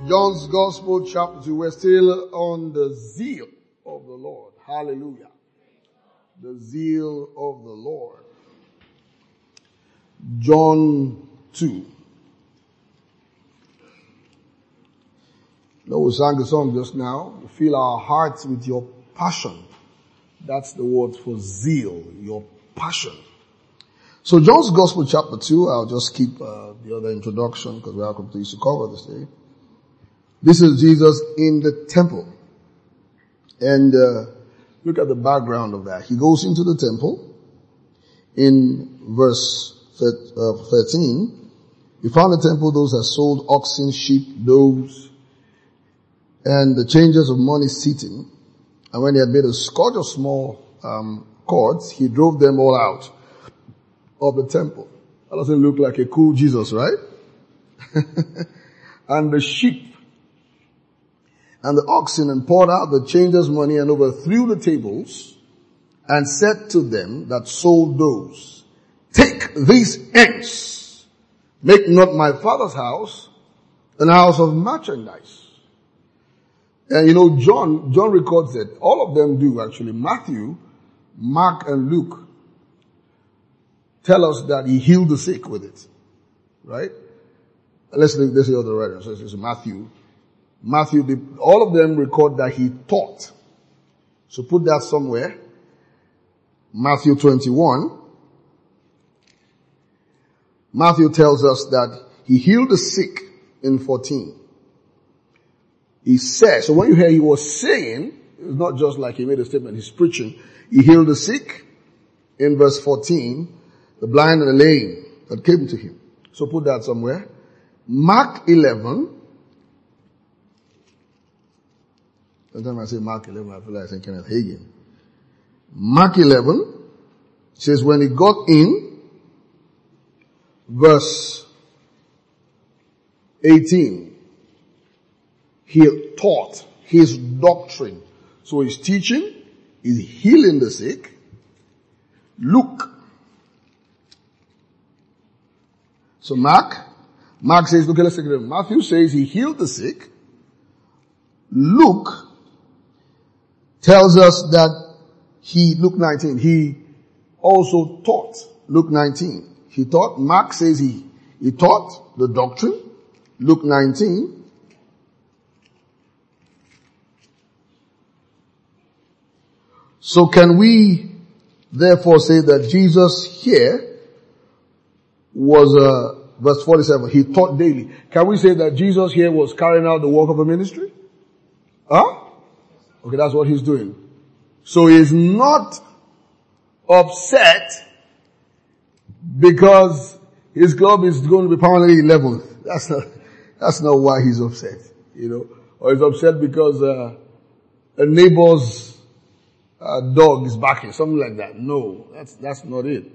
John's Gospel chapter 2. We're still on the zeal of the Lord. Hallelujah. The zeal of the Lord. John 2. We sang a song just now. Fill our hearts with your passion. That's the word for zeal, your passion. So John's Gospel chapter 2, I'll just keep the other introduction because we have completely to cover this day. This is Jesus in the temple. And look at the background of that. He goes into the temple. In verse 13, he found the temple those that sold oxen, sheep, doves, and the changers of money sitting. And when he had made a scourge of small cords, he drove them all out of the temple. That doesn't look like a cool Jesus, right? And the sheep and the oxen, and poured out the changers' money and overthrew the tables, and said to them that sold those, take these hence, make not my Father's house an house of merchandise. And John records it. All of them do actually. Matthew, Mark, and Luke tell us that he healed the sick with it. Right? Let's see other writers. This is Matthew, all of them record that he taught. So put that somewhere. Matthew 21. Matthew tells us that he healed the sick in 14. He said, so when you hear he was saying, it's not just like he made a statement, he's preaching. He healed the sick in verse 14, the blind and the lame that came to him. So put that somewhere. Mark 11. Sometimes I say Mark 11, I feel like saying Kenneth Hagin. Mark 11 says when he got in, verse 18, he taught his doctrine. So he's teaching, he's healing the sick. Luke. So Mark says, okay, let's take it again. Matthew says he healed the sick. Luke tells us that Luke 19, he also taught. Luke 19, he taught. Mark says he taught the doctrine. Luke 19. So can we therefore say that Jesus here was, verse 47, he taught daily. Can we say that Jesus here was carrying out the work of a ministry? Huh? Okay, that's what he's doing. So he's not upset because his club is going to be permanently 11th. That's not why he's upset, Or he's upset because a neighbor's dog is barking, something like that. No, that's not it.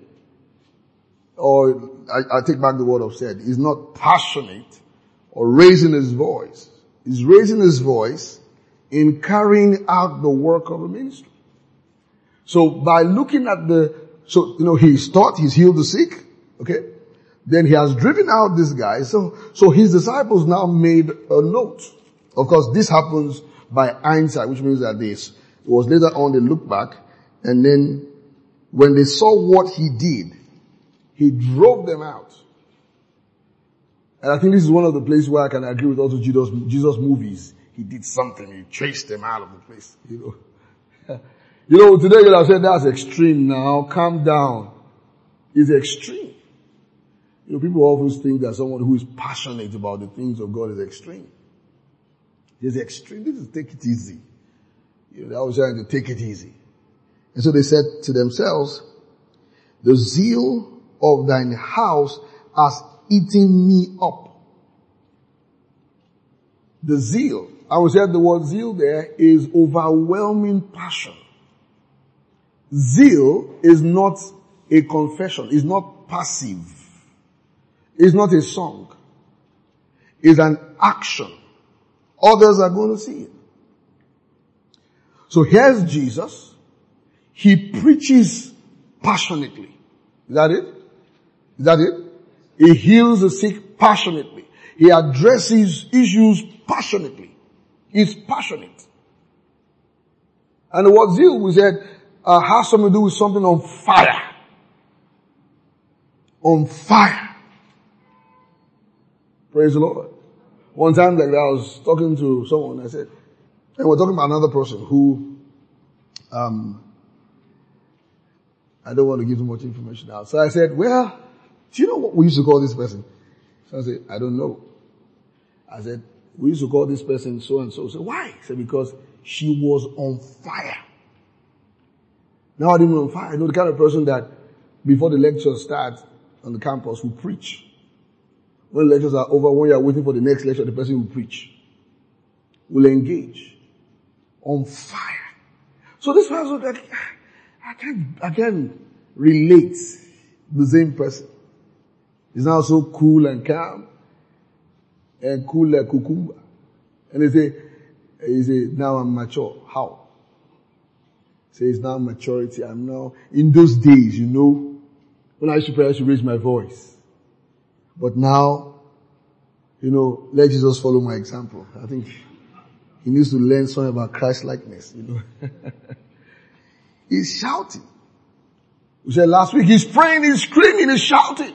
Or I take back the word upset. He's not passionate or raising his voice. He's raising his voice in carrying out the work of a ministry. So by looking at he's taught, he's healed the sick, okay? Then he has driven out this guy. So his disciples now made a note. Of course, this happens by hindsight, which means that it was later on they looked back, and then when they saw what he did, he drove them out. And I think this is one of the places where I can agree with also Jesus movies. He did something. He chased them out of the place. Today you'll have said that's extreme now. Calm down. It's extreme. People always think that someone who is passionate about the things of God is extreme. It's extreme. This is take it easy. They always trying to take it easy. And so they said to themselves, the zeal of thine house has eaten me up. The zeal. I would say the word zeal there is overwhelming passion. Zeal is not a confession. It's not passive. It's not a song. It's an action. Others are going to see it. So here's Jesus. He preaches passionately. Is that it? He heals the sick passionately. He addresses issues passionately. He's passionate. And the word zeal, we said, has something to do with something on fire. On fire. Praise the Lord. One time like that, I was talking to someone, I said, and we're talking about another person who, I don't want to give too much information out. So I said, well, do you know what we used to call this person? So I said, I don't know. I said, we used to call this person so and so. So why? I said, because she was on fire. Now I didn't know on fire. I know the kind of person that before the lecture starts on the campus will preach. When the lectures are over, when you are waiting for the next lecture, the person will preach. Will engage. On fire. So this person, I can't relate the same person. He's now so cool and calm and cool like cucumber. And he say, now I'm mature. How? He says, now maturity. I'm now, in those days, you know, when I used to pray, I used to raise my voice. But now, you know, let Jesus follow my example. I think he needs to learn something about Christ-likeness, you know. He's shouting. We said last week, he's praying, he's screaming, he's shouting.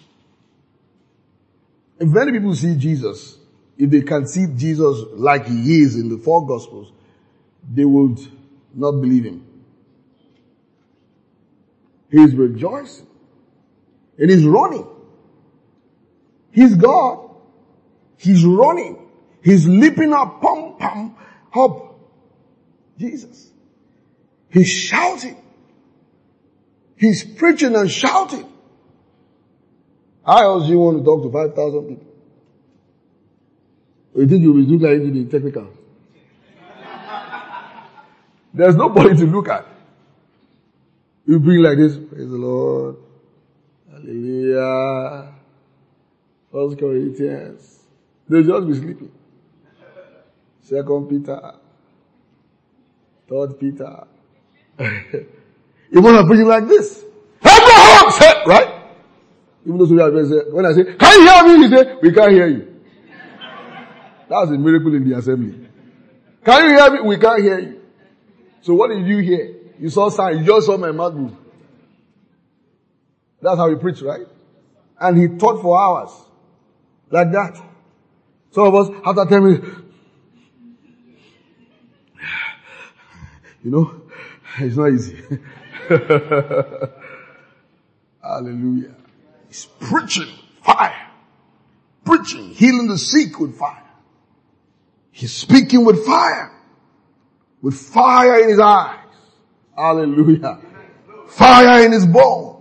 If many people see Jesus, if they can see Jesus like he is in the four Gospels, they would not believe him. He's rejoicing. And he's running. He's God. He's running. He's leaping up, pum, pum, hop. Jesus. He's shouting. He's preaching and shouting. How else do you want to talk to 5,000 people? You think you will look like into the technical? There's nobody to look at. You bring like this, praise the Lord. Hallelujah. 1 Corinthians. They'll just be sleeping. 2 Peter. 3 Peter. You want to preach like this? Abraham said, right? Even those who are when I say, can you hear me? He say, we can't hear you. That's a miracle in the assembly. Can you hear me? We can't hear you. So what did you hear? You saw signs. You just saw my mouth move. That's how he preached, right? And he taught for hours. Like that. Some of us, after 10 minutes, you know, it's not easy. Hallelujah. He's preaching fire. Preaching, healing the sick with fire. He's speaking with fire. With fire in his eyes. Hallelujah. Fire in his bones.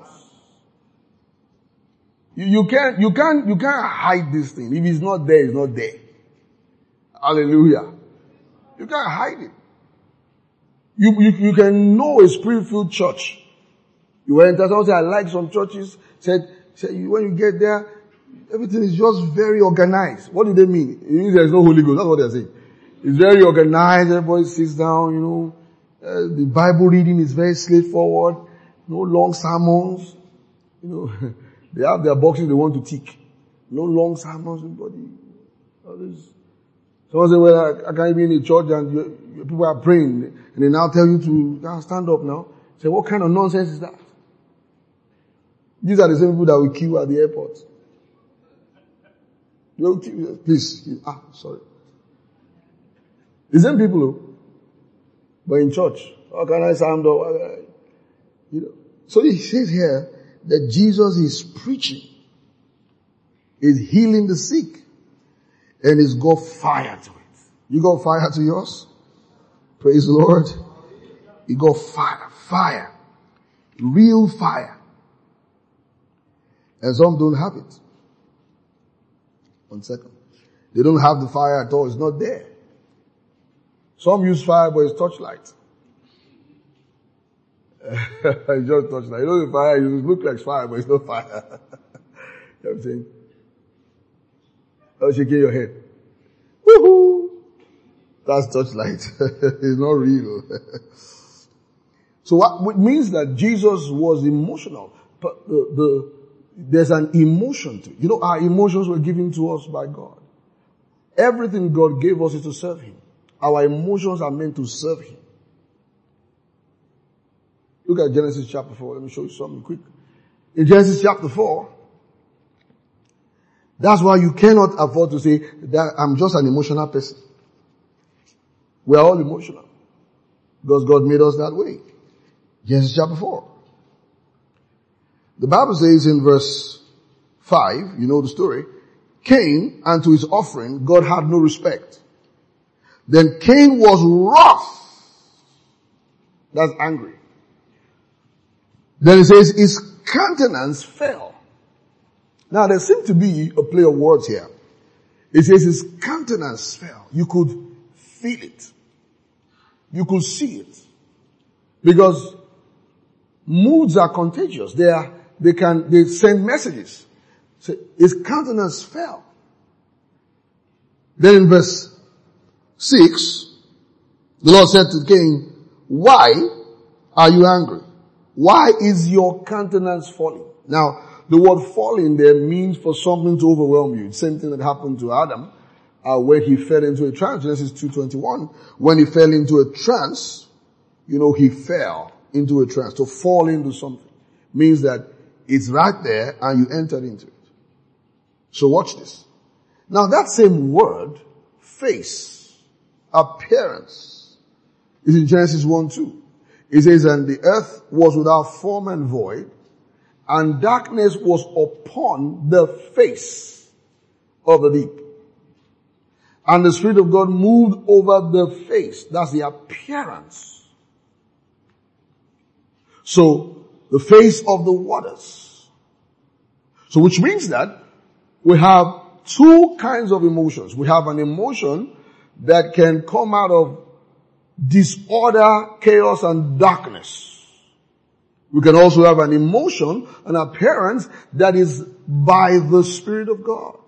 You can't hide this thing. If it's not there, it's not there. Hallelujah. You can't hide it. You can know a spirit-filled church. You enter, someone say, I like some churches, said, when you get there, everything is just very organized. What do they mean? It means there's no Holy Ghost. That's what they're saying. It's very organized. Everybody sits down, you know. The Bible reading is very straightforward. No long sermons. You know, they have their boxes they want to tick. No long sermons, nobody. Someone say, well, I can't be in a church and people are praying and they now tell you to stand up now. Say, what kind of nonsense is that? These are the same people that will queue at the airport. Please, sorry. The same people, but in church. How can I stand up? You know. So it says here that Jesus is preaching, is healing the sick, and he's got fire to it. You got fire to yours? Praise the Lord. You got fire. Real fire. And some don't have it. 1 second. They don't have the fire at all. It's not there. Some use fire, but it's torchlight. It's just torchlight. You know the fire, it looks like fire, but it's not fire. You know what I'm saying? Oh, shaking your head. Woohoo! That's torchlight. It's not real. So what means that Jesus was emotional. But there's an emotion to it. You know, our emotions were given to us by God. Everything God gave us is to serve Him. Our emotions are meant to serve Him. Look at Genesis chapter 4. Let me show you something quick. In Genesis chapter 4, that's why you cannot afford to say that I'm just an emotional person. We are all emotional. Because God made us that way. Genesis chapter 4. The Bible says in verse 5, you know the story, Cain, and to his offering, God had no respect. Then Cain was wroth. That's angry. Then it says his countenance fell. Now there seems to be a play of words here. It says his countenance fell. You could feel it. You could see it. Because moods are contagious. They send messages. So his countenance fell. Then in verse 6, the Lord said to Cain, why are you angry? Why is your countenance falling? Now, the word falling there means for something to overwhelm you. It's the same thing that happened to Adam, when he fell into a trance. Genesis 2:21. When he fell into a trance, he fell into a trance. To fall into something means that it's right there and you entered into it. So watch this. Now that same word, face, appearance, is in Genesis 1:2. It says, and the earth was without form and void, and darkness was upon the face of the deep. And the Spirit of God moved over the face. That's the appearance. So, the face of the waters. So which means that we have two kinds of emotions. We have an emotion that can come out of disorder, chaos, and darkness. We can also have an emotion, an appearance that is by the Spirit of God.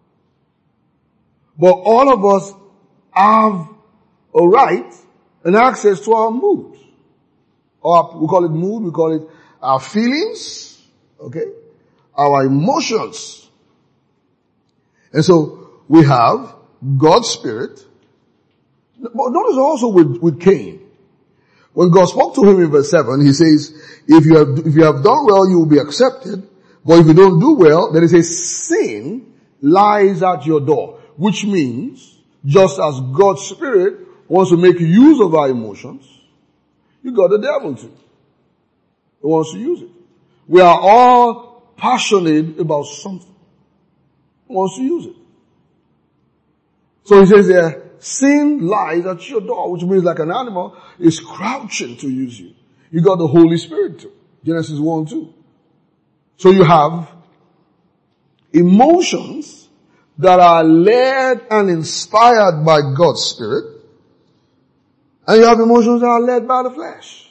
But all of us have a right and access to our mood. Or we call it mood, we call it our feelings, okay? Our emotions. And so we have God's Spirit. But notice also with Cain. When God spoke to him in verse 7, he says, if you have done well, you will be accepted. But if you don't do well, then he says, sin lies at your door. Which means, just as God's Spirit wants to make use of our emotions, you got the devil too. He wants to use it. We are all passionate about something. He wants to use it. So he says there, sin lies at your door, which means like an animal is crouching to use you. You got the Holy Spirit too. Genesis 1:2. So you have emotions that are led and inspired by God's Spirit, and you have emotions that are led by the flesh.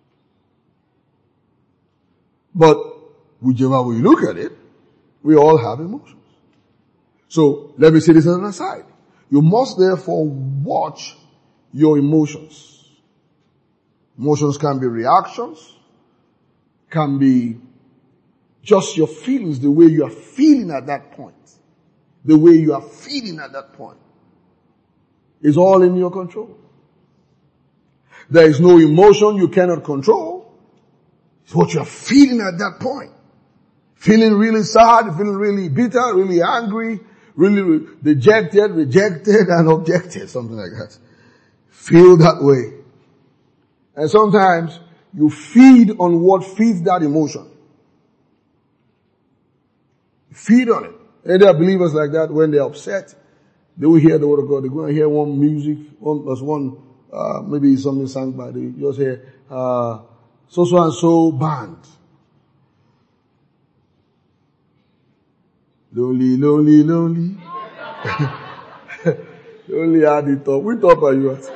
But whichever way you look at it, we all have emotions. So let me say this as an aside. You must therefore watch your emotions. Emotions can be reactions, can be just your feelings, the way you are feeling at that point. The way you are feeling at that point is all in your control. There is no emotion you cannot control. It's what you are feeling at that point. Feeling really sad, feeling really bitter, really angry, really dejected, rejected, and objected, something like that. Feel that way. And sometimes you feed on what feeds that emotion. Feed on it. And there are believers like that. When they're upset, they will hear the word of God. They're going to hear one music, maybe something sung by the, you just hear, so and so band. Lonely, lonely, lonely. Only had it up. Which top are you at?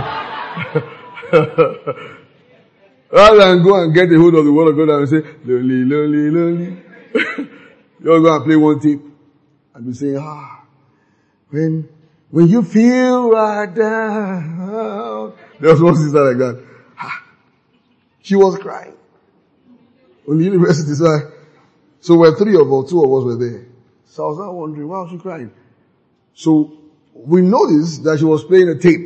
Rather than go and get a hold of the word of God and say, lonely, lonely, lonely. You're going to play one tape and be saying, when you feel right down. There was one sister like that. She was crying. On the university side. So when two of us were there. So I was not wondering, why was she crying? So we noticed that she was playing a tape.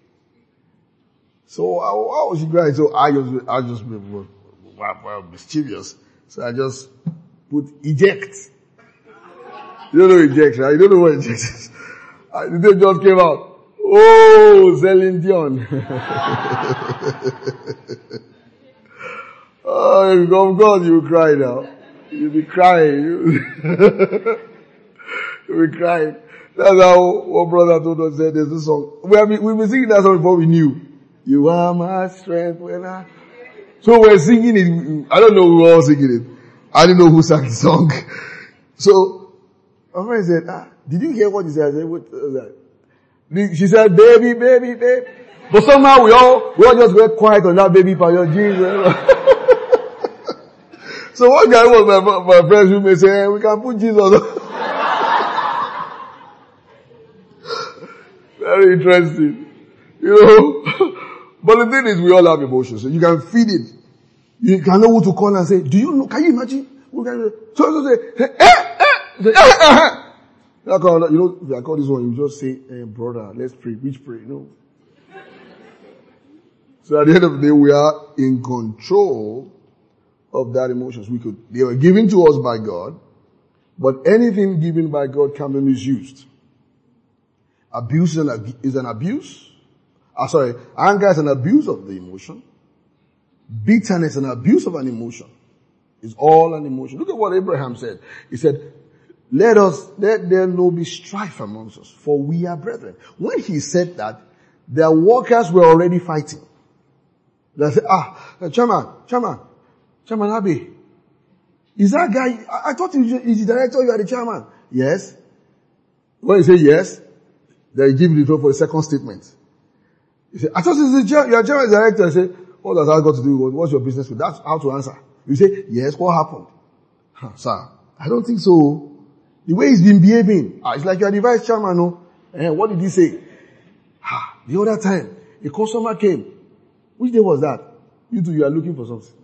So how was she crying? So I just was mischievous. So I just put eject. You don't know eject, right? You don't know what eject is. The tape just came out. Oh, Celine Dion. Oh, God, you will cry now. You'll be crying. You'll be crying. That's how one brother told us that there's this song. We've been singing that song before we knew. You are my strength when So we're singing it. I don't know who was singing it. I didn't know who sang the song. So, my friend said, did you hear what he said? I said, what was that? She said, baby, baby, baby. But somehow we all just went quiet on that baby part. Jesus. So one guy was my friends who may say, hey, we can put Jesus. Very interesting. But the thing is, we all have emotions. So you can feed it. You can know who to call and say, do you know, can you imagine? So say, if I call this one, you just say, hey, brother, let's pray. Which pray? So at the end of the day, we are in control of that emotions. They were given to us by God, but anything given by God can be misused. Abuse is an abuse. Anger is an abuse of the emotion. Bitterness is an abuse of an emotion. It's all an emotion. Look at what Abraham said. He said, let there no be strife amongst us, for we are brethren. When he said that, their workers were already fighting. They said, Chairman Abbey, is that guy, I thought he's the director, you are the chairman. Yes. When you say yes, they give you the floor for the second statement. You say, I thought you are chairman director. I say, what does that got to do with what's your business with? That's how to answer. You say, yes, what happened? Sir, I don't think so. The way he's been behaving, it's like you are the vice chairman, no? What did he say? The other time, a customer came. Which day was that? You are looking for something.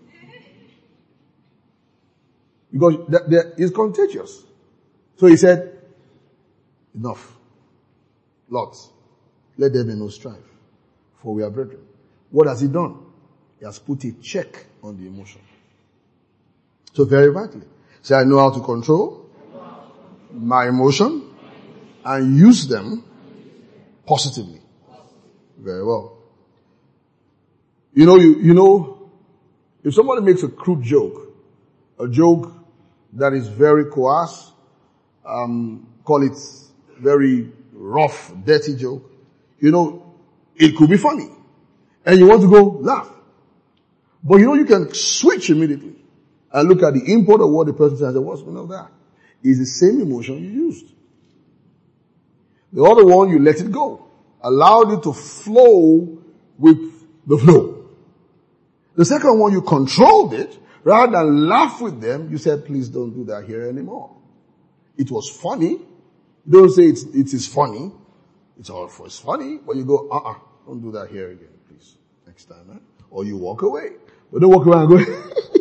Because it's contagious. So he said, enough. Lots. Let there be no strife. For we are brethren. What has he done? He has put a check on the emotion. So very vitally. Say, I know how to control my emotion and use them positively. Very well. You know, if somebody makes a crude joke, a joke that is very coarse, call it very rough, dirty joke, it could be funny. And you want to go laugh. But you can switch immediately and look at the import of what the person says. What's one of that? It's the same emotion you used. The other one, you let it go. Allowed it to flow with the flow. The second one, you controlled it. Rather than laugh with them, you said, please don't do that here anymore. It was funny. Don't say it is funny. It's funny, but you go, don't do that here again, please. Next time, right? Or you walk away. But don't walk around and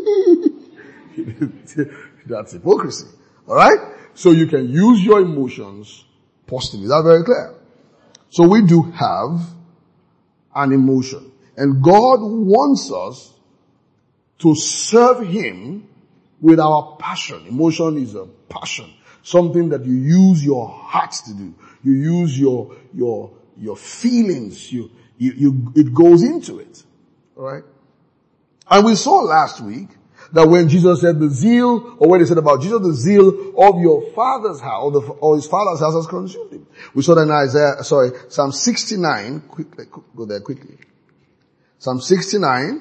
go, that's hypocrisy. Alright? So you can use your emotions positively. That's very clear. So we do have an emotion. And God wants us to serve Him with our passion. Emotion is a passion. Something that you use your heart to do. You use your feelings. It goes into it. Alright? And we saw last week that when Jesus said the zeal, or when he said about Jesus, the zeal of your father's house, or his father's house has consumed him. We saw that in Psalm 69, go there quickly. Psalm 69,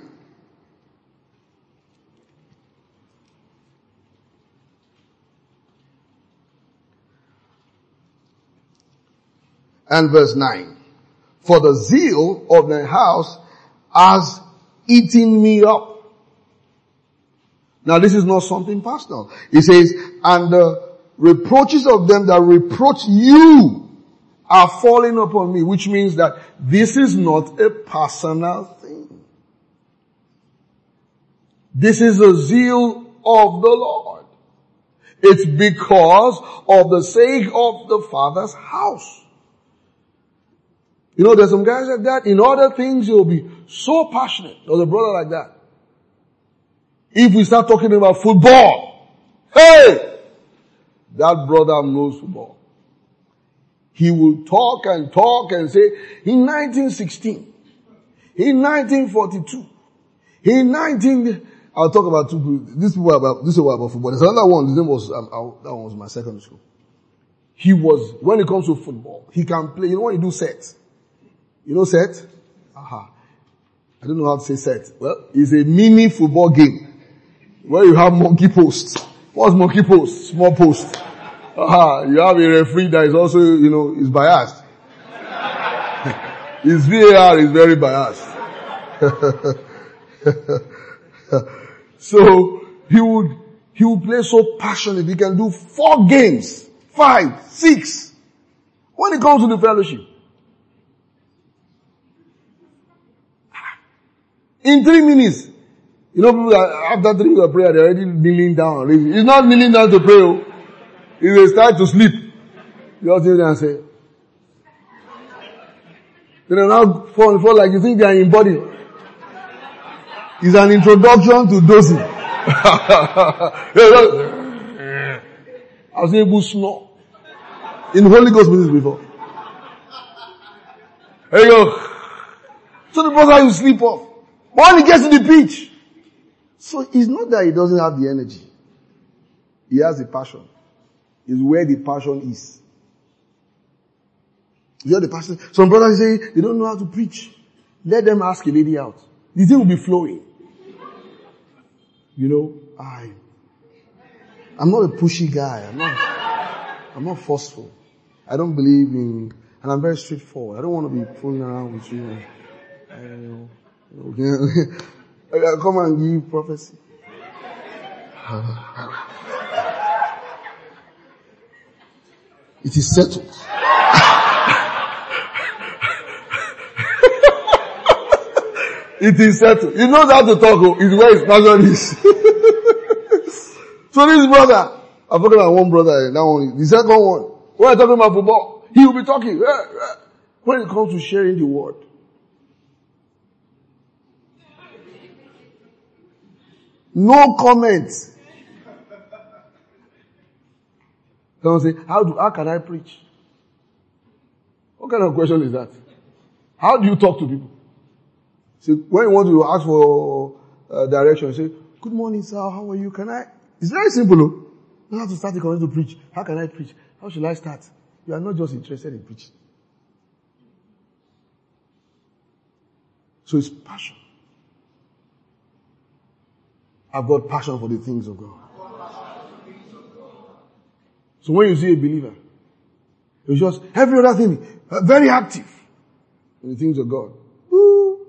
and verse 9. For the zeal of the house has eaten me up. Now this is not something personal. It says, and the reproaches of them that reproach you are falling upon me, which means that this is not a personal thing. This is the zeal of the Lord. It's because of the sake of the Father's house. You know, there's some guys like that. In other things, you'll be so passionate. There's a brother like that. If we start talking about football, hey! That brother knows football. He will talk and say, in 1916, in 1942, I'll talk about two people. This is about football. There's another one. His name was, that one was my secondary school. He was, when it comes to football, he can play. You know when you do set? You know set? Aha. I don't know how to say set. Well, it's a mini football game where you have monkey post. What's monkey post? Small post. Aha. You have a referee that is also, is biased. His VAR is very biased. So, he would play so passionate. He can do 4 games, 5, 6. When it comes to the fellowship, in 3 minutes, people after 3 minutes of prayer, they're already kneeling down. He's not kneeling down to pray. He start to sleep. You all sit there and say, then they now fall like you think they are in body. It's an introduction to dosing. I've seen people snore in Holy Ghost meetings before. There you go. So the brother will sleep off. But when he gets to the pitch, so it's not that he doesn't have the energy. He has the passion. It's where the passion is. You have the passion. Some brothers say they don't know how to preach. Let them ask a lady out. The thing will be flowing. I'm not a pushy guy. I'm not forceful. I don't believe in, and I'm very straightforward. I don't want to be fooling around with you. I come and give prophecy. It is settled. It is settled. He knows how to talk. It's where his passion is. So this brother, I'm talking about one brother, that one, the second one, when I'm talking about football, he will be talking. When it comes to sharing the word, no comments. Someone say, how can I preach? What kind of question is that? How do you talk to people? So when you want to ask for direction, say, good morning, sir, how are you? It's very simple, no? You don't have to start the conversation to preach. How can I preach? How should I start? You are not just interested in preaching. So it's passion. I've got passion for the things of God. So when you see a believer, it's just every other thing, very active in the things of God. Woo.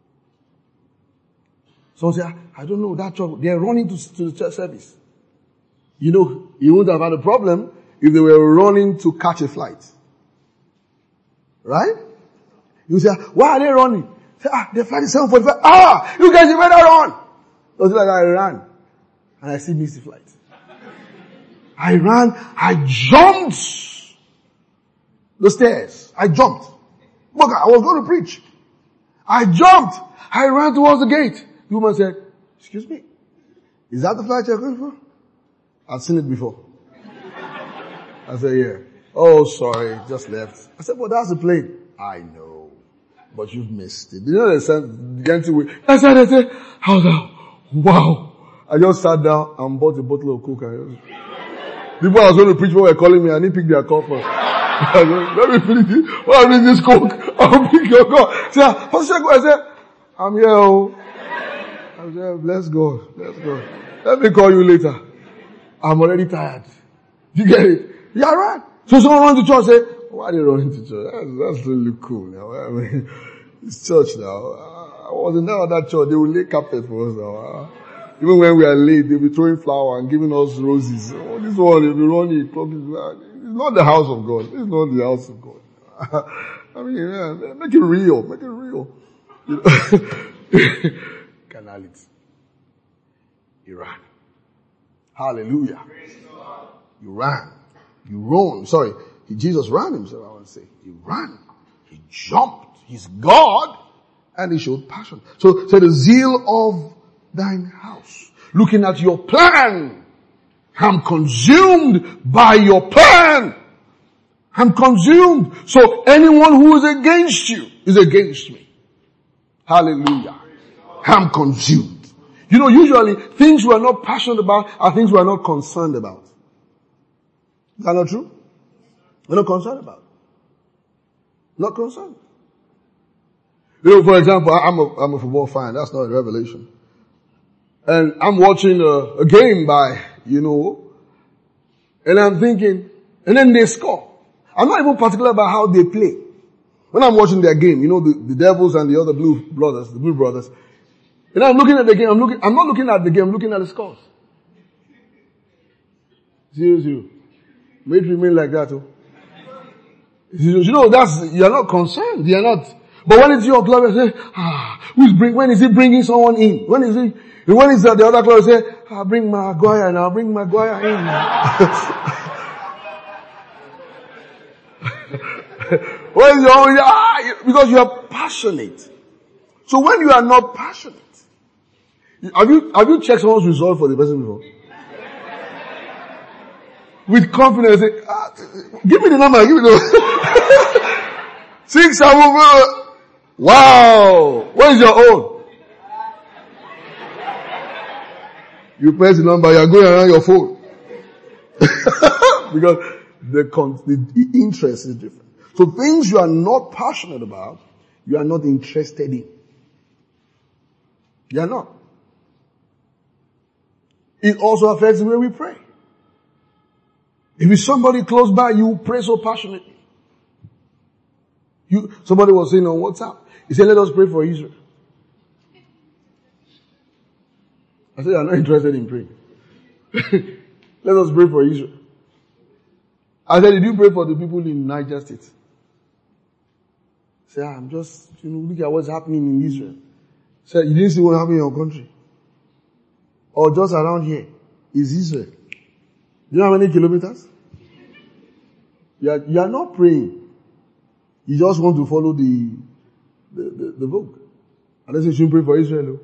Someone say, I don't know, that church, they're running to the church service. You wouldn't have had a problem if they were running to catch a flight. Right? You say, why are they running? Say, the flight is 7:45. You guys, you better run. So like I ran. And I still missed the flight. I ran, I jumped the stairs. I jumped. Look, I was going to preach. I jumped. I ran towards the gate. The woman said, excuse me, is that the flight you're going for? I've seen it before. I said, yeah. Oh, sorry, just left. I said, well, that's the plane. I know, but you've missed it. You know, I said, I was like, wow. I just sat down and bought a bottle of Coke. People I was going to preach were calling me. I didn't pick their call first. Let me finish it. When I read this Coke, I'll pick your call. I said, I'm here. I said, bless God. Bless God. Let me call you later. I'm already tired. You get it? Yeah, right. So someone runs to church and say, why are they running to church? That's really cool now. I mean, it's church now. I was in that church. They will lay carpet for us now. Even when we are late, they'll be throwing flour and giving us roses. Oh, this one, they'll be running. It's not the house of God. It's not the house of God. I mean, yeah, make it real. Make it real. Carnality. Iran. Hallelujah. You ran. You run. Sorry. Jesus ran himself, I want to say. He ran. He jumped. He's God. And he showed passion. So the zeal of thine house. Looking at your plan. I'm consumed by your plan. I'm consumed. So anyone who is against you is against me. Hallelujah. I'm consumed. You know, usually things we are not passionate about are things we are not concerned about. Is that not true? We're not concerned about it. Not concerned. You know, for example, I'm a football fan. That's not a revelation. And I'm watching a game by, and I'm thinking, and then they score. I'm not even particular about how they play. When I'm watching their game, the Devils and the other Blue Brothers, and I'm looking at the game, I'm not looking at the game, I'm looking at the scores. 0-0. May it remain like that, oh. You're not concerned, you're not. But when it's your club, you say, when is he bringing someone in? When is the other club, say, bring Maguire now, bring Maguire in. When is your because you are passionate. So when you are not passionate, have you checked someone's result for the person before? With confidence, say, give me the number, 6, 7, wow! What is your own? You press the number, you are going around your phone. Because the interest is different. So things you are not passionate about, you are not interested in. You are not. It also affects the way we pray. If it's somebody close by, you pray so passionately. Somebody was saying on WhatsApp, he said, let us pray for Israel. I said, I'm not interested in praying. Let us pray for Israel. I said, did you pray for the people in Niger State? Say, I'm just, look at what's happening in Israel. Say, you didn't see what happened in your country? Or just around here is Israel. Do you know how many kilometers? You are not praying. You just want to follow the book. And then you shouldn't pray for Israel.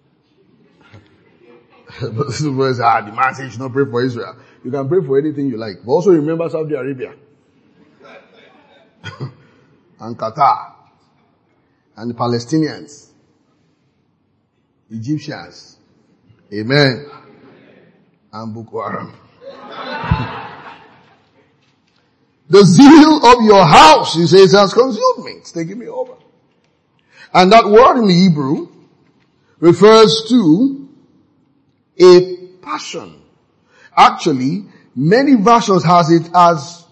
But this is where the man says you should not pray for Israel. You can pray for anything you like. But also remember Saudi Arabia. And Qatar. And the Palestinians. Egyptians. Amen. And Boko Haram. The zeal of your house, he says, has consumed me. It's taking me over. And that word in the Hebrew refers to a passion. Actually, many versions has it as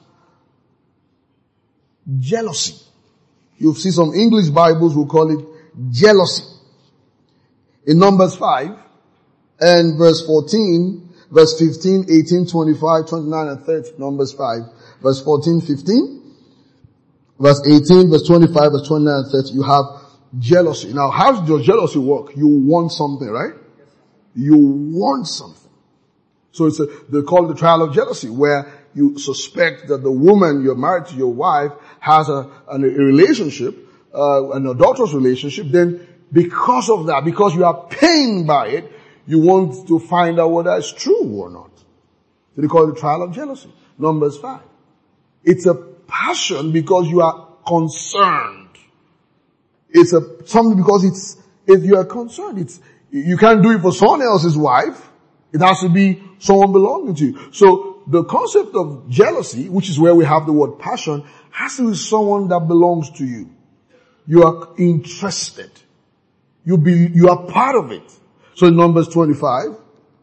jealousy. You'll see some English Bibles will call it jealousy. In Numbers 5 and verse 14, verse 15, 18, 25, 29 and 30, Numbers 5, verse 14, 15, verse 18, verse 25, verse 29 and 30, you have jealousy. Now, how does your jealousy work? You want something, right? You want something. So they call it the trial of jealousy, where you suspect that the woman you're married to, your wife, has a relationship, an adulterous relationship. Then because of that, because you are pained by it, you want to find out whether it's true or not. So they call it the trial of jealousy. Numbers 5. It's a passion because you are concerned. It's something because you are concerned. You can't do it for someone else's wife. It has to be someone belonging to you. So the concept of jealousy, which is where we have the word passion, has to be someone that belongs to you. You are interested. You are part of it. So in Numbers 25.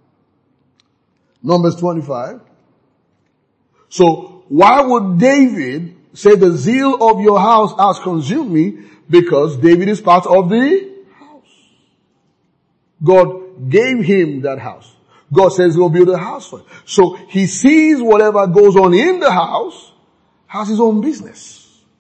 So why would David say the zeal of your house has consumed me? Because David is part of the house. God gave him that house. God says he'll build a house for him. So he sees whatever goes on in the house has his own business.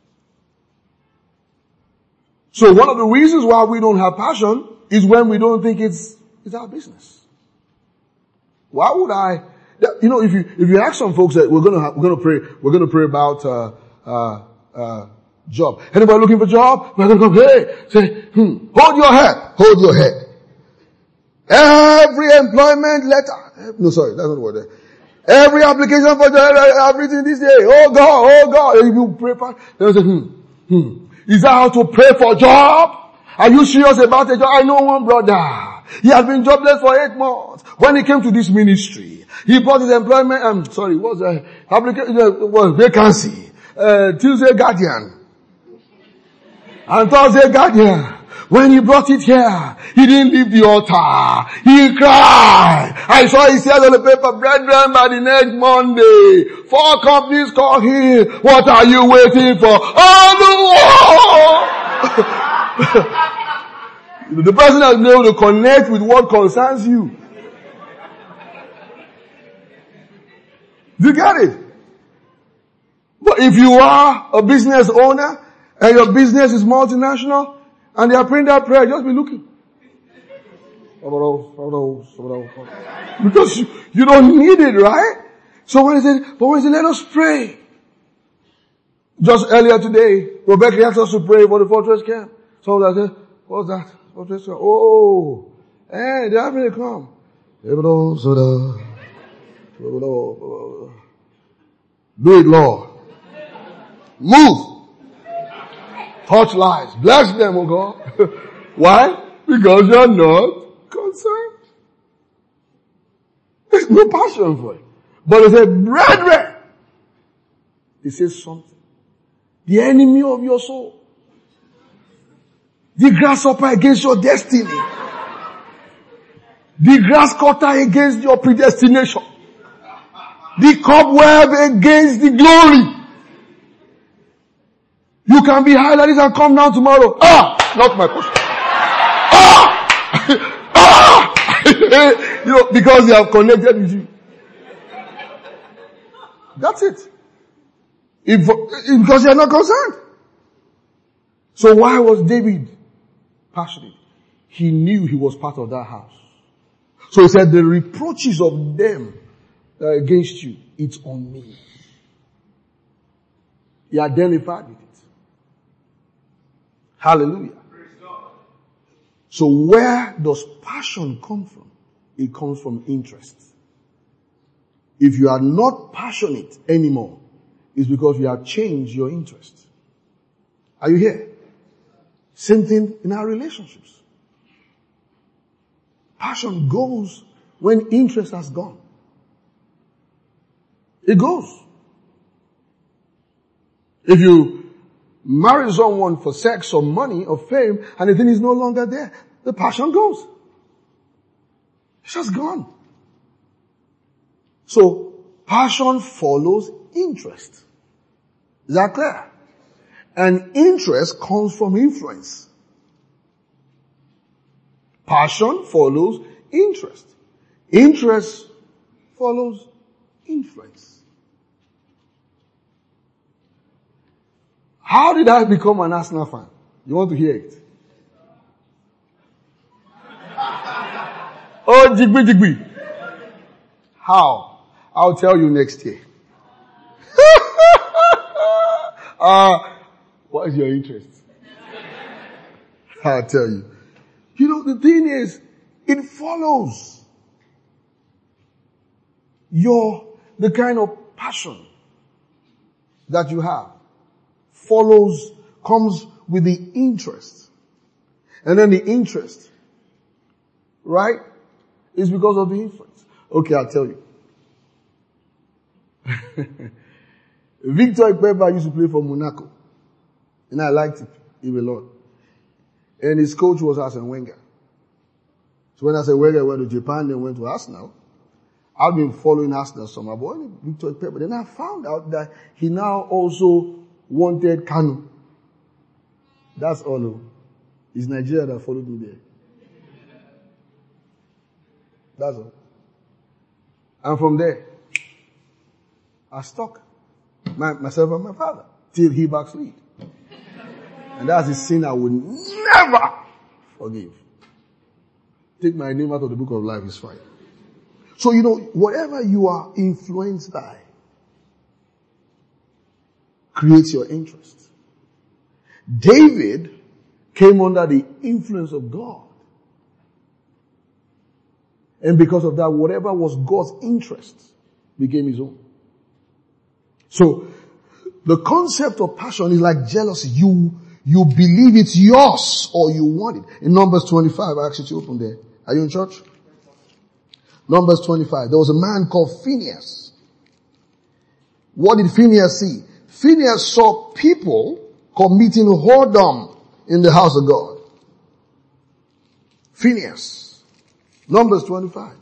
So one of the reasons why we don't have passion is when we don't think it's our business. Why would I? If you ask some folks that we're gonna pray about Job. Anybody looking for job? We're going to come, hey, say, hold your head. Hold your head. Every employment letter. No, sorry, that's not the word. Every application for job I've written this day. Oh God. If you pray for, they'll say, Is that how to pray for job? Are you serious about a job? I know one brother. He has been jobless for 8 months. When he came to this ministry, he brought his employment, application, vacancy. Tuesday Guardian. And Thursday Guardian. When he brought it here, he didn't leave the altar. He cried. I saw his tears on the paper, brethren, by the next Monday, 4 companies call him. What are you waiting for? The person has been able to connect with what concerns you. You get it? But if you are a business owner and your business is multinational and they are praying that prayer, just be looking. Because you don't need it, right? So when he said, let us pray. Just earlier today, Rebecca asked us to pray for the fortress camp. So I said, what's that? Fortress camp. Oh, hey, they're having to come. Do it, Lord. Move. Touch lives. Bless them, oh God. Why? Because you're not concerned. There's no passion for it. But they say, brethren. They say something. The enemy of your soul. The grasshopper against your destiny. The grass cutter against your predestination. The cobweb against the glory. You can be high like this and come down tomorrow. Not my portion. Because they have connected with you. That's it. Because you are not concerned. So why was David passionate? He knew he was part of that house. So he said, the reproaches of them against you, it's on me. He identified with it. Hallelujah. So where does passion come from? It comes from interest. If you are not passionate anymore, it's because you have changed your interest. Are you here? Same thing in our relationships. Passion goes when interest has gone. It goes. If you marry someone for sex or money or fame and the thing is no longer there, the passion goes. It's just gone. So, passion follows interest. Is that clear? And interest comes from influence. Passion follows interest. Interest follows influence. How did I become an Arsenal fan? You want to hear it? Oh, Jigby. How? I'll tell you next year. What is your interest? I'll tell you. You know, the thing is, it follows the kind of passion that you have comes with the interest. And then the interest, right, is because of the influence. Okay, I'll tell you. Victor Ikpeba used to play for Monaco. And I liked him a lot. And his coach was Arsene Wenger. So when Arsene Wenger went to Japan, then went to Arsenal. I've been following Arsenal summer, but Victor Ikpeba. Then I found out that he now also wanted Kanu. That's all. It's Nigeria that followed me there. That's all. And from there, I stuck myself and my father till he backslid. And that's a sin I will never forgive. Take my name out of the book of life is fine. So, whatever you are influenced by creates your interest. David came under the influence of God. And because of that, whatever was God's interest became his own. So, the concept of passion is like jealousy. You believe it's yours or you want it. In Numbers 25, I asked you to open there. Are you in church? Numbers 25. There was a man called Phinehas. What did Phinehas see? Phinehas saw people committing whoredom in the house of God. Phinehas. Numbers 25.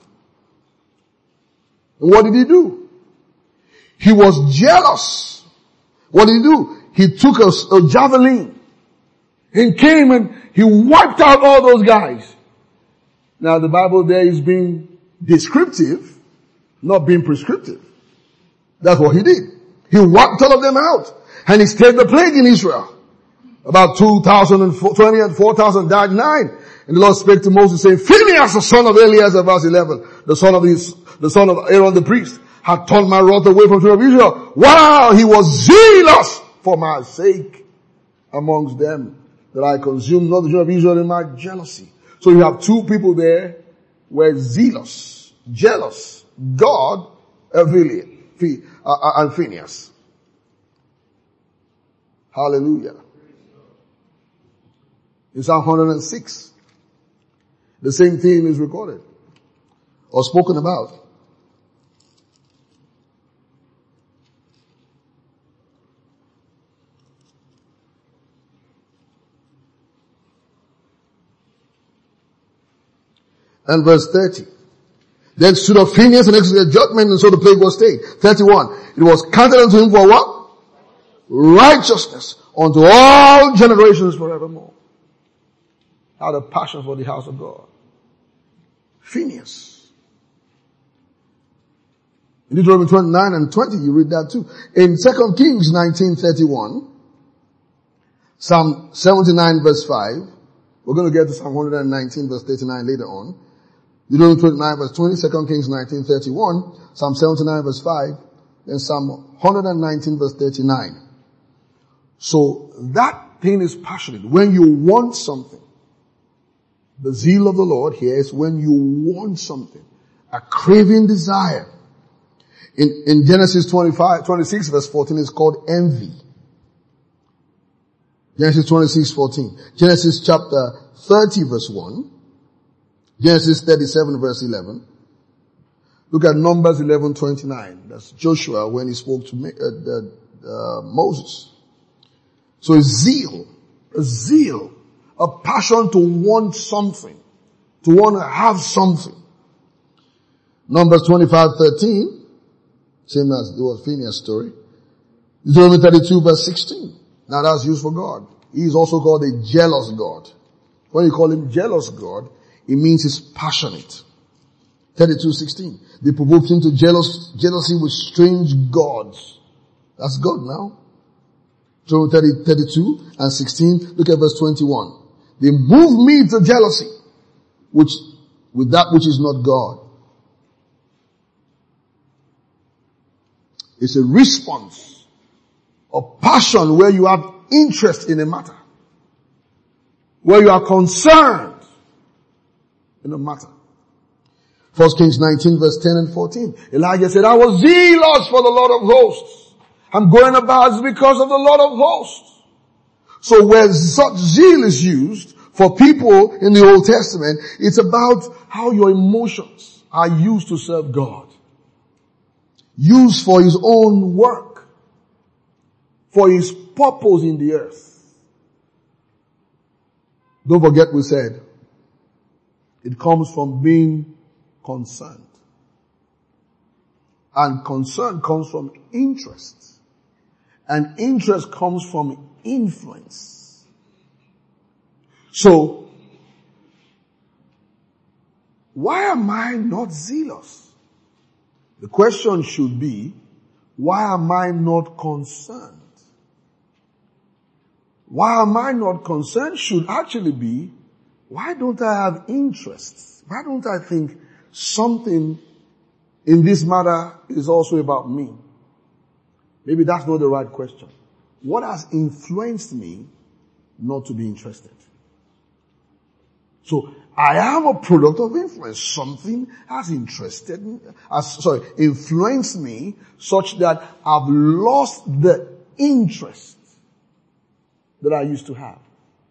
And what did he do? He was jealous. What did he do? He took a javelin and came and he wiped out all those guys. Now the Bible there is being descriptive, not being prescriptive. That's what he did. He wiped all of them out. And he stayed the plague in Israel. About 2,020 and 4,000 died, 9. And the Lord spake to Moses saying, Phinehas, the son of Eleazar, verse 11, the son of Aaron the priest, had turned my wrath away from the children of Israel. Wow, he was zealous for my sake amongst them, that I consumed not the children of Israel in my jealousy. So you have two people there were zealous, jealous, God, and Phinehas. Hallelujah. In Psalm 106, the same theme is recorded or spoken about. And verse 30. Then stood up Phinehas and executed judgment, and so the plague was stayed. 31. It was counted unto him for what? Righteousness unto all generations forevermore. Had a passion for the house of God. Phinehas. In Deuteronomy 29 and 20, you read that too. In 2 Kings 19:31, Psalm 79 verse 5, we're going to get to Psalm 119 verse 39 later on. Deuteronomy 29 verse 20, 2 Kings 19:31, Psalm 79 verse 5, then Psalm 119 verse 39. So that thing is passionate. When you want something, the zeal of the Lord here is when you want something, a craving desire. In Genesis 26 verse 14 is called envy. Genesis 26:14. Genesis chapter 30 verse 1. Genesis 37 verse 11. Look at Numbers 11:29. That's Joshua when he spoke to Moses. So a zeal, a passion to want something, to want to have something. Numbers 25:13, same as it was Phinehas' story. Deuteronomy 32 verse 16. Now that's used for God. He is also called a jealous God. When you call him jealous God, it means he's passionate. 32:16. They provoked him to jealousy with strange gods. That's God now. Job 32 and 16. Look at verse 21. They moved me to jealousy, with that which is not God. It's a response of passion where you have interest in a matter, where you are concerned in a matter. 1 Kings 19 verse 10 and 14. Elijah said, I was zealous for the Lord of hosts. I'm going about because of the Lord of hosts. So where such zeal is used for people in the Old Testament, it's about how your emotions are used to serve God. Used for his own work. For his purpose in the earth. Don't forget we said, it comes from being concerned. And concern comes from interest. And interest comes from influence. So, why am I not zealous? The question should be, why am I not concerned? Why am I not concerned should actually be, why don't I have interest? Why don't I think something in this matter is also about me? Maybe that's not the right question. What has influenced me not to be interested. So I am a product of influence. Something has influenced me such that I've lost the interest that I used to have.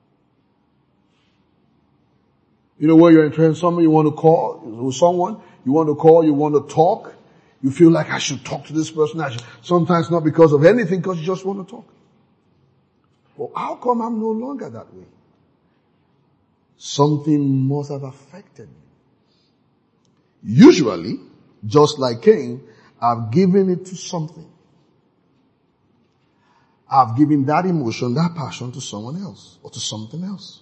You know, where you're interested in somebody, you want to call with someone, you want to talk, you feel like I should talk to this person. Sometimes not because of anything, because you just want to talk. Well, how come I'm no longer that way? Something must have affected me. Usually, just like Cain, I've given it to something. I've given that emotion, that passion to someone else or to something else.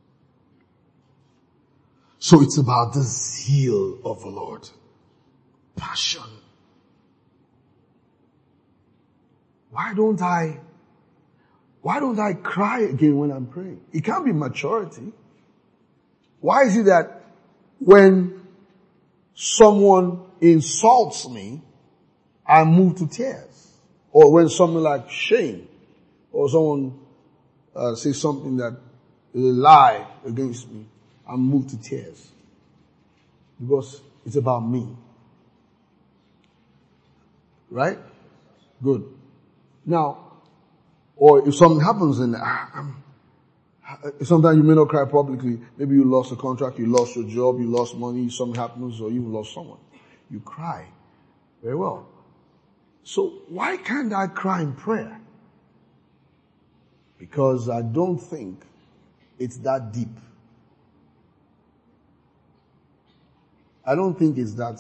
So it's about the zeal of the Lord. Passion. Why don't I cry again when I'm praying? It can't be maturity. Why is it that when someone insults me, I move to tears? Or when something like shame, or someone says something that is a lie against me, I move to tears. Because it's about me. Right? Good. Now, or if something happens and sometimes you may not cry publicly. Maybe you lost a contract, you lost your job, you lost money, something happens, or you lost someone. You cry. Very well. So why can't I cry in prayer? Because I don't think it's that deep. I don't think it's that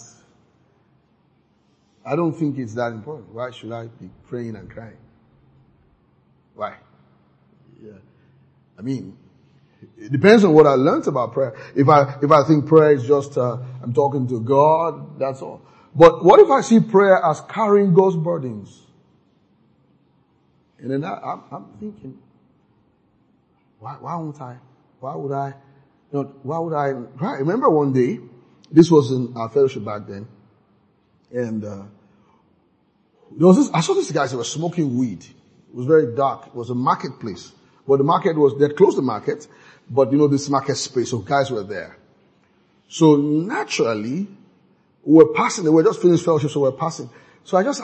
important. Why should I be praying and crying? Why? Yeah. I mean, it depends on what I learned about prayer. If I think prayer is just, I'm talking to God, that's all. But what if I see prayer as carrying God's burdens? And then I'm thinking, why would I remember one day, this was in our fellowship back then, and, I saw this guys that were smoking weed. It was very dark. It was a marketplace. But they'd closed the market, but this market space, so guys were there. So naturally, we were passing, they were just finished fellowship, so we were passing. So I was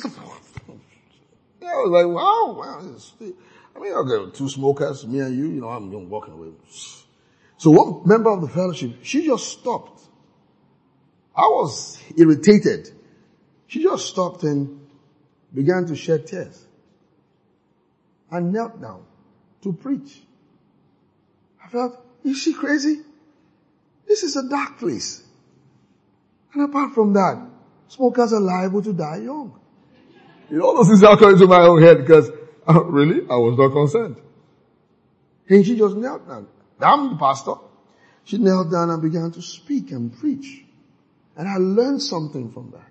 like, wow. I mean, okay, two smokers, me and you, I'm walking away. So one member of the fellowship, she just stopped. I was irritated. She just stopped and began to shed tears. And knelt down to preach. I felt, is she crazy? This is a dark place. And apart from that, smokers are liable to die young. All those things are coming to my own head because, really, I was not concerned. And she just knelt down. I'm the pastor. She knelt down and began to speak and preach. And I learned something from that.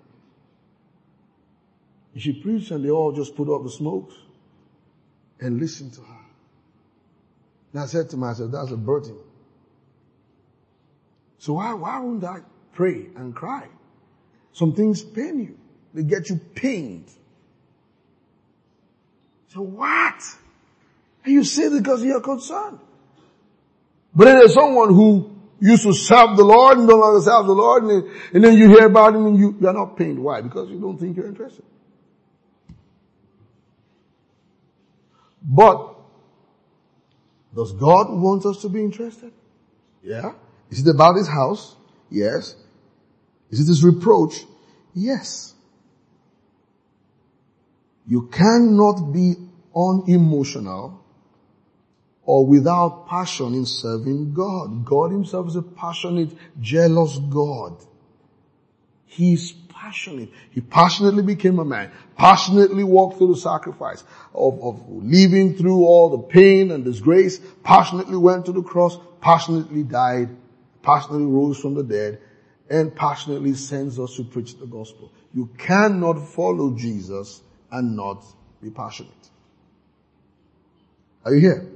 She preached and they all just put up the smokes and listened to her. And I said to myself, that's a burden. So why wouldn't I pray and cry? Some things pain you. They get you pained. So what? And you say it because you're concerned. But then there's someone who used to serve the Lord and no longer serve the Lord, and then you hear about him and you're not pained. Why? Because you don't think you're interested. But does God want us to be interested? Yeah. Is it about his house? Yes. Is it his reproach? Yes. You cannot be unemotional or without passion in serving God. God himself is a passionate, jealous God. He's passionate. He passionately became a man, passionately walked through the sacrifice of living through all the pain and disgrace, passionately went to the cross, passionately died, passionately rose from the dead, and passionately sends us to preach the gospel. You cannot follow Jesus and not be passionate. Are you here?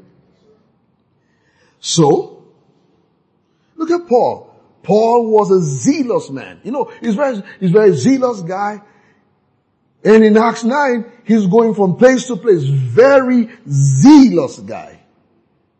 So, look at Paul. Paul was a zealous man. He's very zealous guy. And in Acts 9, he's going from place to place. Very zealous guy.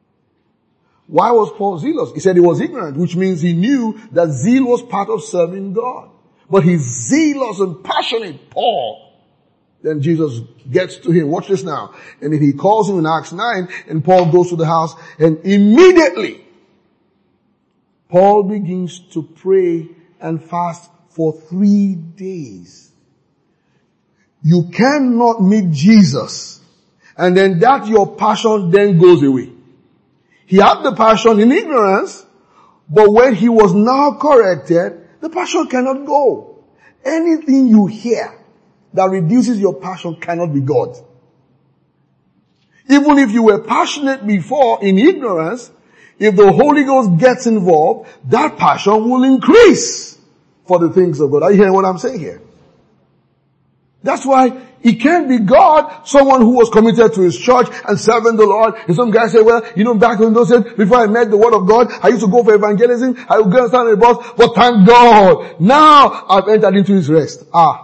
Why was Paul zealous? He said he was ignorant, which means he knew that zeal was part of serving God. But he's zealous and passionate, Paul. Then Jesus gets to him. Watch this now. And then he calls him in Acts 9, and Paul goes to the house, and immediately Paul begins to pray and fast for 3 days. You cannot meet Jesus, and then that your passion then goes away. He had the passion in ignorance, but when he was now corrected, the passion cannot go. Anything you hear that reduces your passion cannot be God. Even if you were passionate before in ignorance, if the Holy Ghost gets involved, that passion will increase for the things of God. Are you hearing what I'm saying here? That's why it can't be God, someone who was committed to his church and serving the Lord. And some guys say, well, back in those days, before I met the word of God, I used to go for evangelism, I would go and stand on the bus, but thank God, now I've entered into his rest.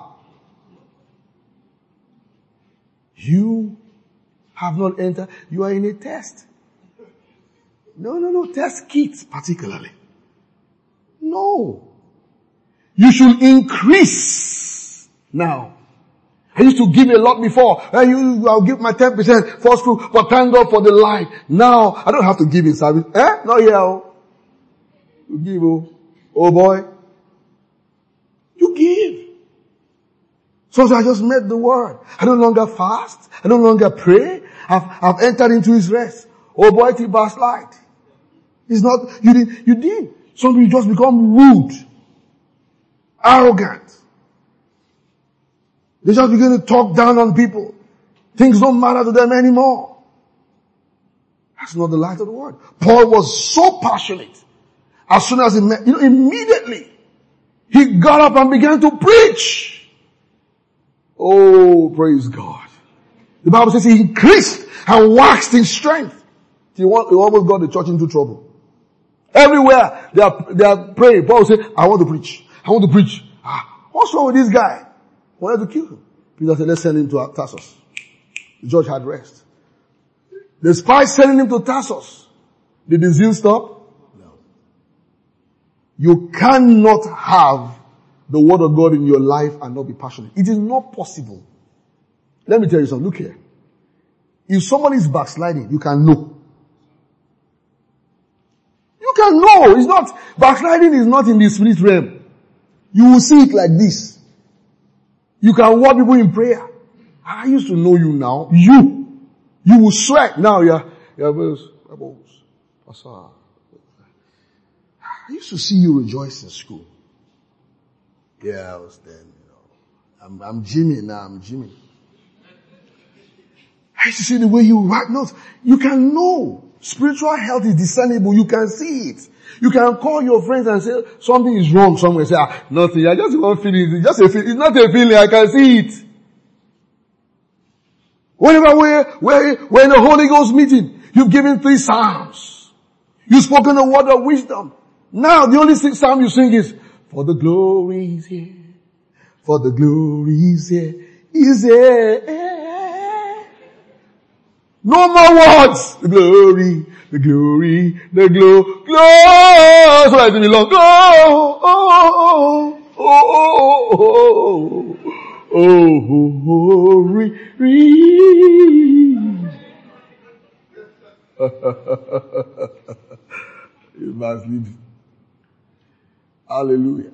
You have not entered, you are in a test. No, test kits particularly. No. You should increase now. I used to give a lot before. I'll give my 10% first fruit, but thank God for the light. Now, I don't have to give in service. Not here. You give, oh boy. You give. So I just met the word. I no longer fast. I no longer pray. I've entered into his rest. Oh boy, till backslide. It's not, you did. Some people just become rude, arrogant. They just begin to talk down on people. Things don't matter to them anymore. That's not the light of the word. Paul was so passionate. As soon as he met, immediately, he got up and began to preach. Oh, praise God. The Bible says he increased and waxed in strength. He almost got the church into trouble. Everywhere they are praying. Paul said, I want to preach. I want to preach. What's wrong with this guy? Wanted to kill him. Peter said, let's send him to Tarsus. The judge had rest. Despite sending him to Tarsus, did the zeal stop? No. You cannot have the word of God in your life and not be passionate. It is not possible. Let me tell you something. Look here. If somebody is backsliding, you can know. You can know. It's not, backsliding is not in the spirit realm. You will see it like this. You can watch people in prayer. I used to know you now. You will sweat. Now Pastor. I used to see you rejoice in school. Yeah, I was then, I'm Jimmy now, I'm Jimmy. I used to see the way you write notes. You can know. Spiritual health is discernible. You can see it. You can call your friends and say, something is wrong somewhere. Say, nothing. I just want feeling. It's just a feeling. It's not a feeling. I can see it. Whenever we're in a Holy Ghost meeting, you've given 3 psalms. You've spoken a word of wisdom. Now, the only psalm you sing is, for the glory is here. For the glory is here. Is here. No more words. The glory, the glory, the glory. So that it belongs. You must leave. Hallelujah.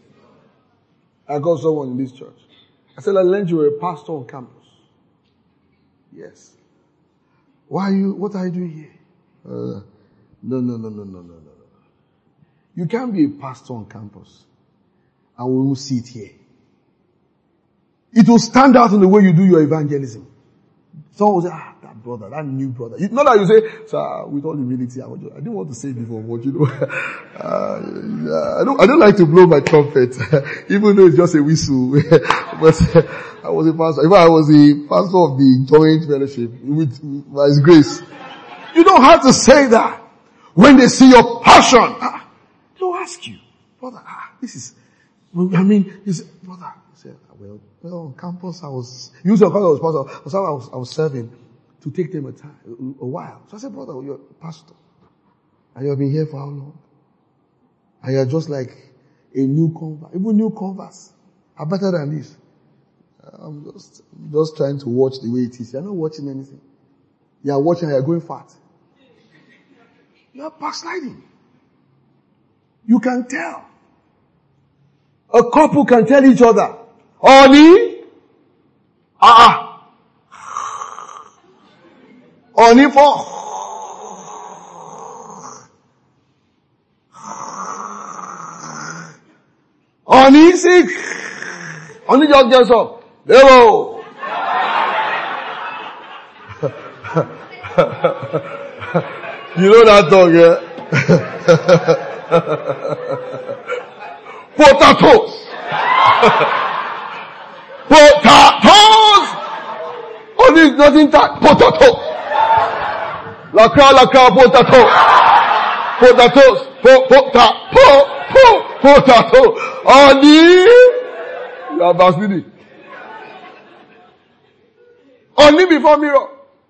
I got someone in this church. I said, I learned you were a pastor on campus. Yes. What are you doing here? No. You can't be a pastor on campus. And we will see it here. It will stand out in the way you do your evangelism. Someone will say, that brother, that new brother. Not that you say, sir, with all humility, I didn't want to say it before, but I don't like to blow my trumpet, even though it's just a whistle. But I was a pastor. In fact, I was the pastor of the joint fellowship by His grace. You don't have to say that. When they see your passion, they'll ask you, brother, this is, you say, brother, you say, well, on campus I was serving to take them a while. So I said, brother, you're a pastor. And you have been here for how long? And you're just like a new convert. Even new converts are better than this. I'm just trying to watch the way it is. You're not watching anything. You're watching and you're going fat. You're backsliding. You can tell. A couple can tell each other, Oni, Oni for, Oni sick, Oni just gets up. Hello. You know that dog, yeah? Potatoes. Potatoes. Only nothing that potatoes. Laka, potatoes. Potatoes. Potato. Only. You are backsliding. Only before mirror.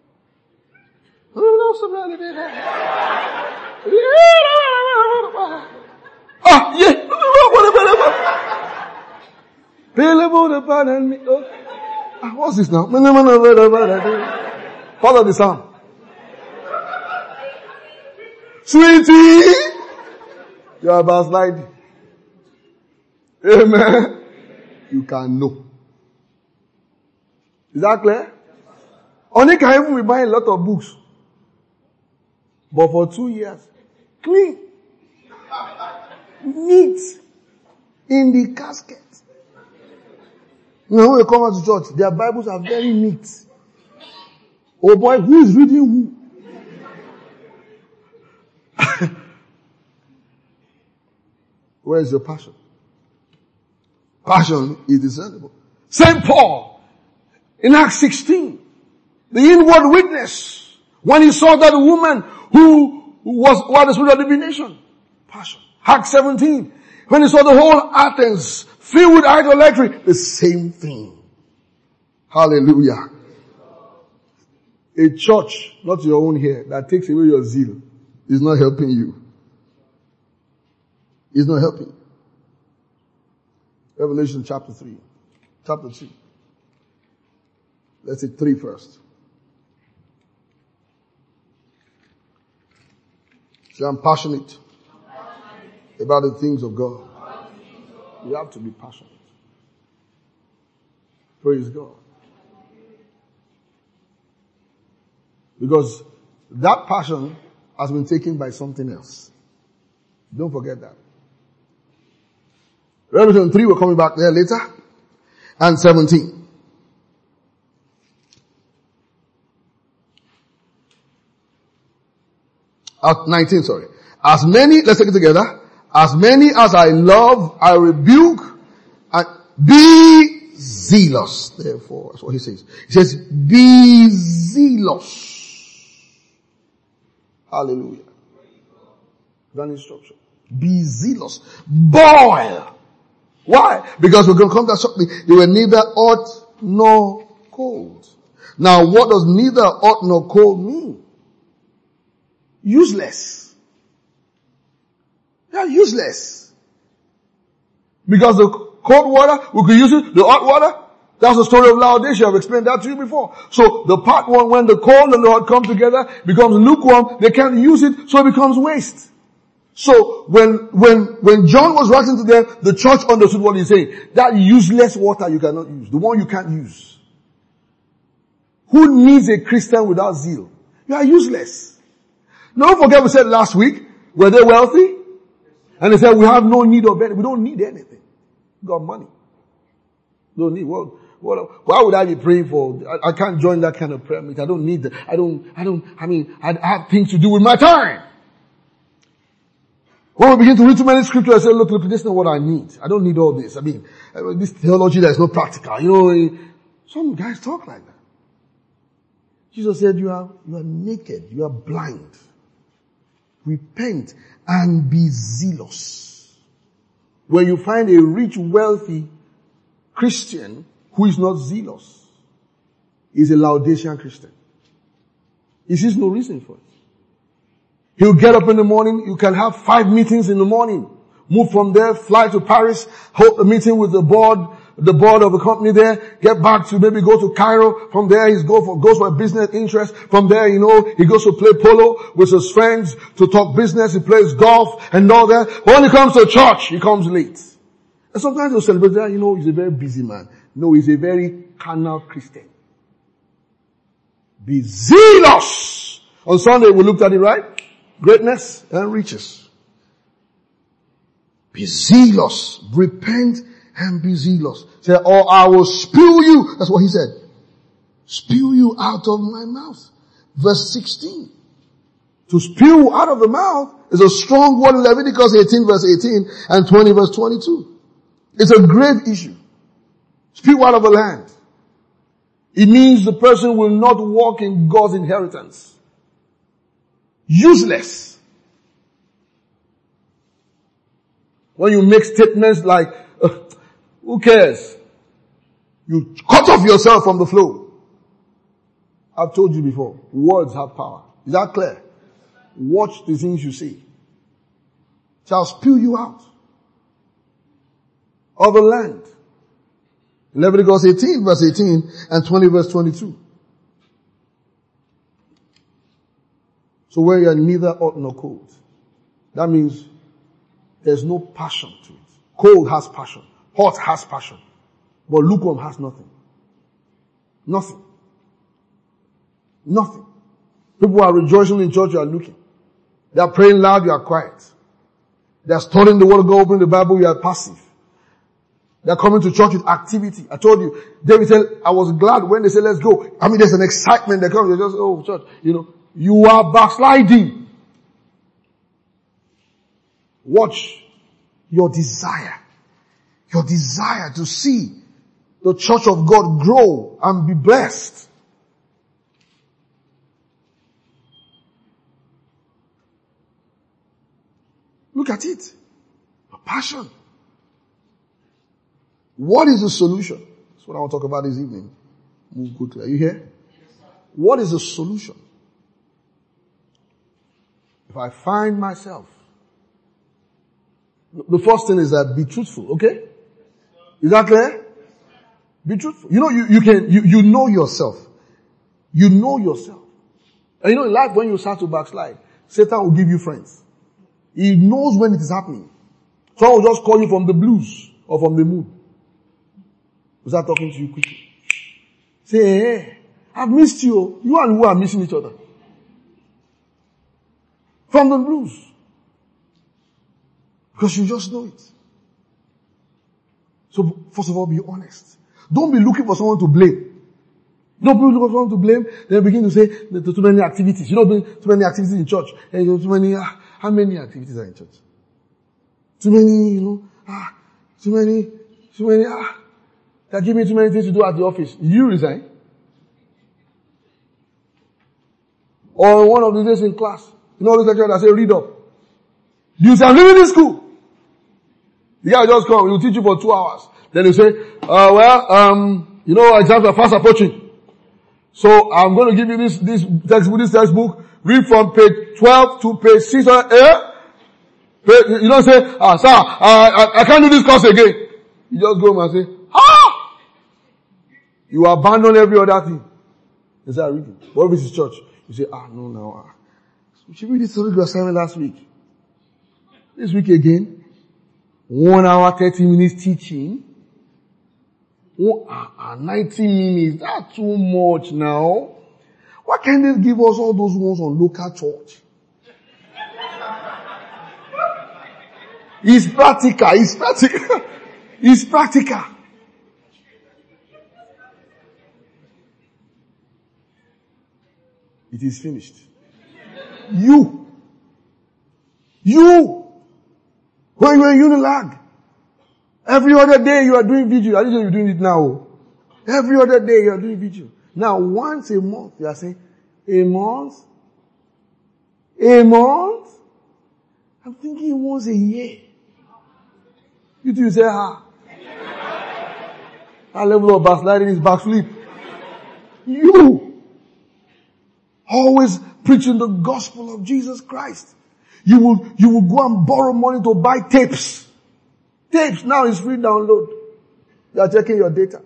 Yeah. What's this now? Follow the sound. Sweetie, you are backsliding. Amen. You can know. Is that clear? Only can even be buying a lot of books. But for 2 years, clean, neat, in the casket. You know, when they come out to church, their Bibles are very neat. Oh boy, who is reading who? Where is your passion? Passion is discernible. St. Paul, in Acts 16, the inward witness, when he saw that woman who was the spirit of divination. Passion. Acts 17, when he saw the whole Athens filled with idolatry, the same thing. Hallelujah. A church, not your own here, that takes away your zeal is not helping you. It's not helping. Revelation chapter 3. Chapter 2. Let's say 3 first. So I'm passionate about the things of God. You have to be passionate. Praise God. Because that passion has been taken by something else. Don't forget that. Revelation 3, we're coming back there later. And 17. 19, sorry. As many, let's take it together. As many as I love, I rebuke, and be zealous. Therefore, that's what he says. He says, be zealous. Hallelujah. That instruction. Be zealous. Boil. Why? Because we're going to come to that shortly. They were neither hot nor cold. Now, what does neither hot nor cold mean? Useless. They are useless. Because the cold water, we could use it, the hot water. That's the story of Laodicea. I've explained that to you before. So the part one, when the cold and the hot come together, becomes lukewarm, they can't use it, so it becomes waste. So when John was writing to them, the church understood what he's saying. That useless water you cannot use. The one you can't use. Who needs a Christian without zeal? You are useless. Don't forget we said last week, were they wealthy? And they said we have no need of anything. We don't need anything. We got money. Don't need. Why would I be praying for? I can't join that kind of prayer meeting. I don't need that. I have things to do with my time. When we begin to read too many scriptures, I say, look, this is not what I need. I don't need all this. This theology that is not practical. Some guys talk like that. Jesus said, you are naked. You are blind. Repent and be zealous. When you find a rich, wealthy Christian who is not zealous, is a Laodicean Christian. He sees no reason for it. He'll get up in the morning. You can have 5 meetings in the morning. Move from there, fly to Paris, hold a meeting with the board of the company there, get back to maybe go to Cairo. From there, goes for a business interest. From there, he goes to play polo with his friends to talk business. He plays golf and all that. But when he comes to church, he comes late. And sometimes he'll celebrate that, he's a very busy man. No, he's a very carnal Christian. Be zealous. On Sunday, we looked at it, right? Greatness and riches. Be zealous. Repent and be zealous. Say, or I will spew you. That's what he said. Spew you out of my mouth. Verse 16. To spew out of the mouth is a strong word in Leviticus 18 verse 18 and 20 verse 22. It's a grave issue. Spew out of the land. It means the person will not walk in God's inheritance. Useless. When you make statements like, who cares? You cut off yourself from the flow. I've told you before, words have power. Is that clear? Watch the things you say. Shall spew you out of the land. Leviticus 18 verse 18 and 20 verse 22. So where you are neither hot nor cold, that means there's no passion to it. Cold has passion. Hot has passion. But lukewarm has nothing. Nothing. Nothing. People are rejoicing in church, you are looking. They are praying loud, you are quiet. They are studying the word of God, opening the Bible, you are passive. They are coming to church with activity. I told you, David said, I was glad when they said, let's go. I mean, there's an excitement that comes, you're just, oh, church, you are backsliding. Watch your desire to see the church of God grow and be blessed. Look at it. A passion. What is the solution? That's what I want to talk about this evening. Move quickly. Are you here? What is the solution? If I find myself, the first thing is that be truthful, okay? Is that clear? Be truthful. You know yourself. You know yourself. And in life when you start to backslide, Satan will give you friends. He knows when it is happening. Someone will just call you from the blues or from the mood. We'll start talking to you quickly. Say, hey, I've missed you. You and who are missing each other. From the blues. Because you just know it. So, first of all, be honest. Don't be looking for someone to blame. Don't be looking for someone to blame, then begin to say, there are too many activities. Too many activities in church. And too many, how many activities are in church? Too many, too many, they give me too many things to do at the office. You resign. Or one of the days in class, those lecturers that say, read up. You say, I'm leaving this school. The guy just come, he'll teach you for 2 hours. Then he'll say, exams are fast approaching. So I'm going to give you this textbook, read from page 12 to page 6. You don't say, sir, I can't do this course again. You just go home and say, you abandon every other thing. You say, read it. What if it's church? You say, no. We should read this Holy assignment last week. This week again, 1 hour, 30 minutes teaching. 90 minutes. That's too much now. Why can't they give us all those ones on local church? It's practical. It's practical. It is finished. You. When you are in Unilag, every other day you are doing vigil. I didn't know you're doing it now. Every other day you are doing vigil. Now once a month you are saying, a month? I'm thinking once a year. You two say, that level of backsliding is backflip. You. Always preaching the gospel of Jesus Christ. You will go and borrow money to buy tapes. Tapes now is free download. You are checking your data.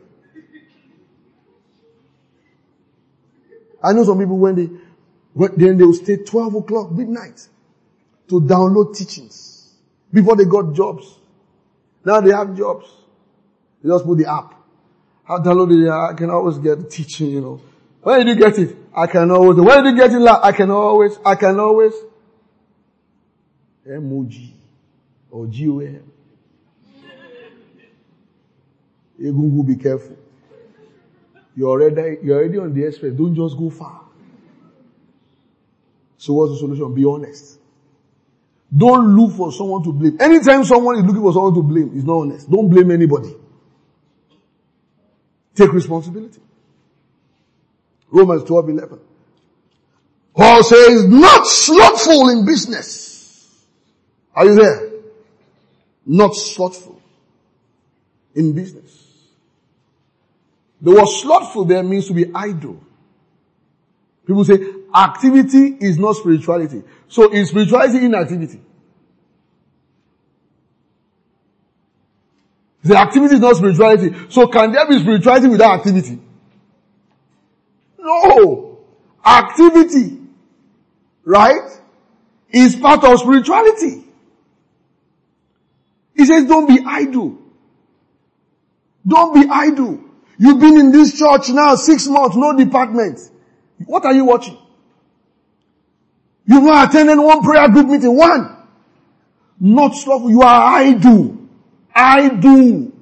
I know some people then they will stay 12 o'clock, midnight, to download teachings before they got jobs. Now they have jobs. They just put the app. I downloaded it. I can always get the teaching, you know. When did you get it? I can always. When did you get it? I can always. Emoji or GOM. Egungu, be careful. You're already on the express. Don't just go far. So what's the solution? Be honest. Don't look for someone to blame. Anytime someone is looking for someone to blame, it's not honest. Don't blame anybody. Take responsibility. Romans 12:11. Paul says, not slothful in business. Are you there? Not slothful in business. The word slothful there means to be idle. People say activity is not spirituality. So is spirituality inactivity? The activity is not spirituality. So can there be spirituality without activity? No. Activity, right, is part of spirituality. He says don't be idle. Don't be idle. You've been in this church now 6 months, no department. What are you watching? You've not attended one prayer group meeting. One. Not slothful. You are idle. Idle.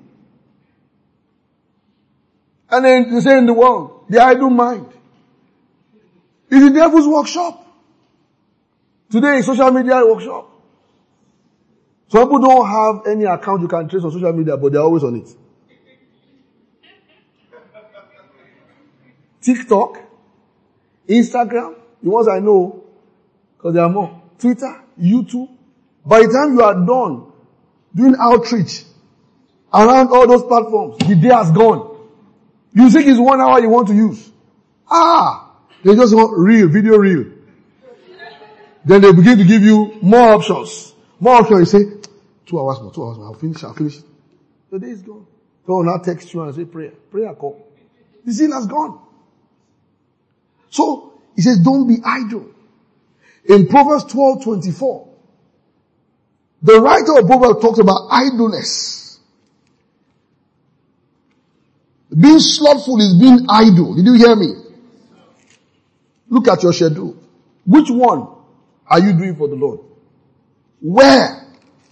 And then they say in the world, the idle mind. It's the devil's workshop. Today is social media workshop. Some people don't have any account you can trace on social media, but they're always on it. TikTok, Instagram, the ones I know, because there are more. Twitter, YouTube. By the time you are done doing outreach around all those platforms, the day has gone. You think it's 1 hour you want to use. They just want video reel. Then they begin to give you more options. More options. You say, 2 hours more, I'll finish it. The day is gone. So now text you and say prayer call. The zeal has gone. So, he says, don't be idle. In Proverbs 12:24, the writer of Proverbs talks about idleness. Being slothful is being idle. Did you hear me? Look at your schedule. Which one are you doing for the Lord? Where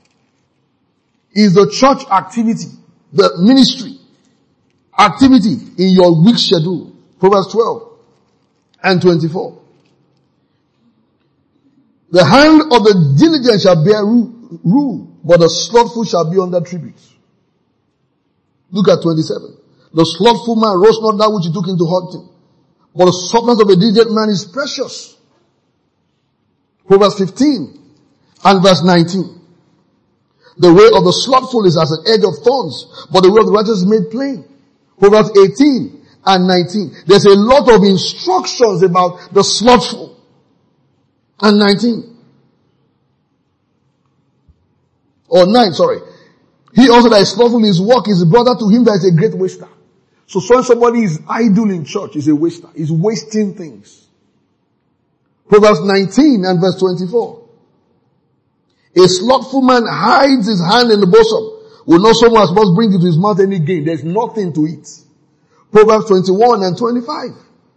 is the church activity, the ministry activity in your week schedule? Proverbs 12:24. The hand of the diligent shall bear rule, but the slothful shall be under tribute. Look at 27. The slothful man roast not that which he took into hunting, but the substance of a diligent man is precious. Proverbs 15 and verse 19. The way of the slothful is as an edge of thorns, but the way of the righteous is made plain. Proverbs 18 and 19. There's a lot of instructions about the slothful. And 19. Or 9, sorry. He also that is slothful in his work is brother to him that is a great waster. So when somebody is idle in church, is a waster. He's wasting things. Proverbs 19 and verse 24. A slothful man hides his hand in the bosom, will not so much must bring into his mouth any gain. There's nothing to eat. Proverbs 21 and 25.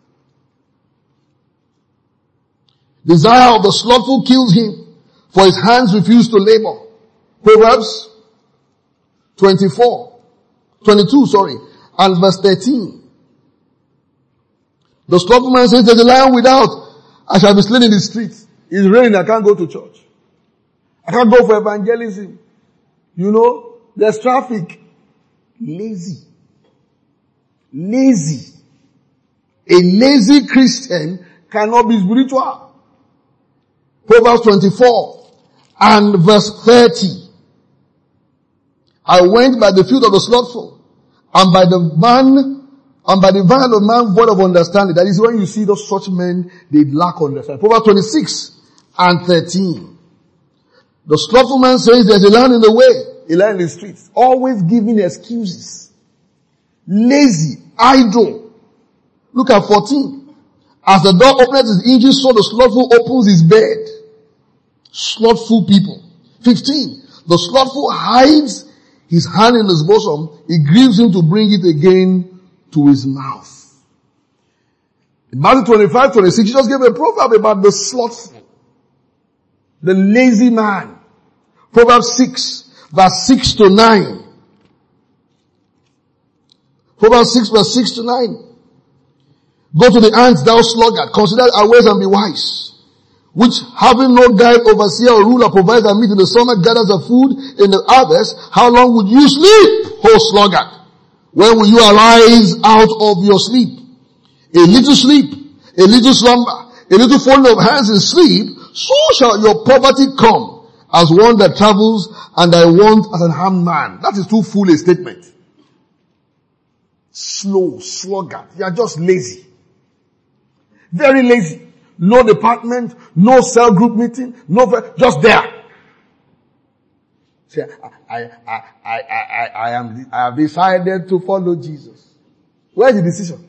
Desire of the slothful kills him, for his hands refuse to labor. Proverbs 22, and verse 13. The slothful man says, there's a lion without, I shall be slain in the streets. It's raining, I can't go to church. I can't go for evangelism. You know, there's traffic. Lazy. A lazy Christian cannot be spiritual. Proverbs 24 and verse 30. I went by the field of the slothful, and by the man And by the vine of man void of understanding. That is when you see those such men, they lack understanding. Proverbs 26 and 13. The slothful man says there's a land in the way, a land in the streets. Always giving excuses. Lazy, idle. Look at 14. As the door opens his hinges, so the slothful opens his bed. Slothful people. 15. The slothful hides his hand in his bosom. It grieves him to bring it again to his mouth. In Matthew 25:26, Jesus gave a proverb about the slothful, the lazy man. Proverbs 6, verse 6 to 9. Proverbs 6, verse 6 to 9. Go to the ants, thou sluggard. Consider our ways and be wise. Which having no guide, overseer or ruler provides a meat in the summer, gathers the food in the harvest. How long would you sleep, O sluggard? When will you arise out of your sleep? A little sleep, a little slumber, a little folding of hands in sleep, so shall your poverty come as one that travels and thy want as an armed man. That is too full a statement. Slow, sluggard. You are just lazy. Very lazy. No department, no cell group meeting, just there. See, I have decided to follow Jesus. Where's the decision?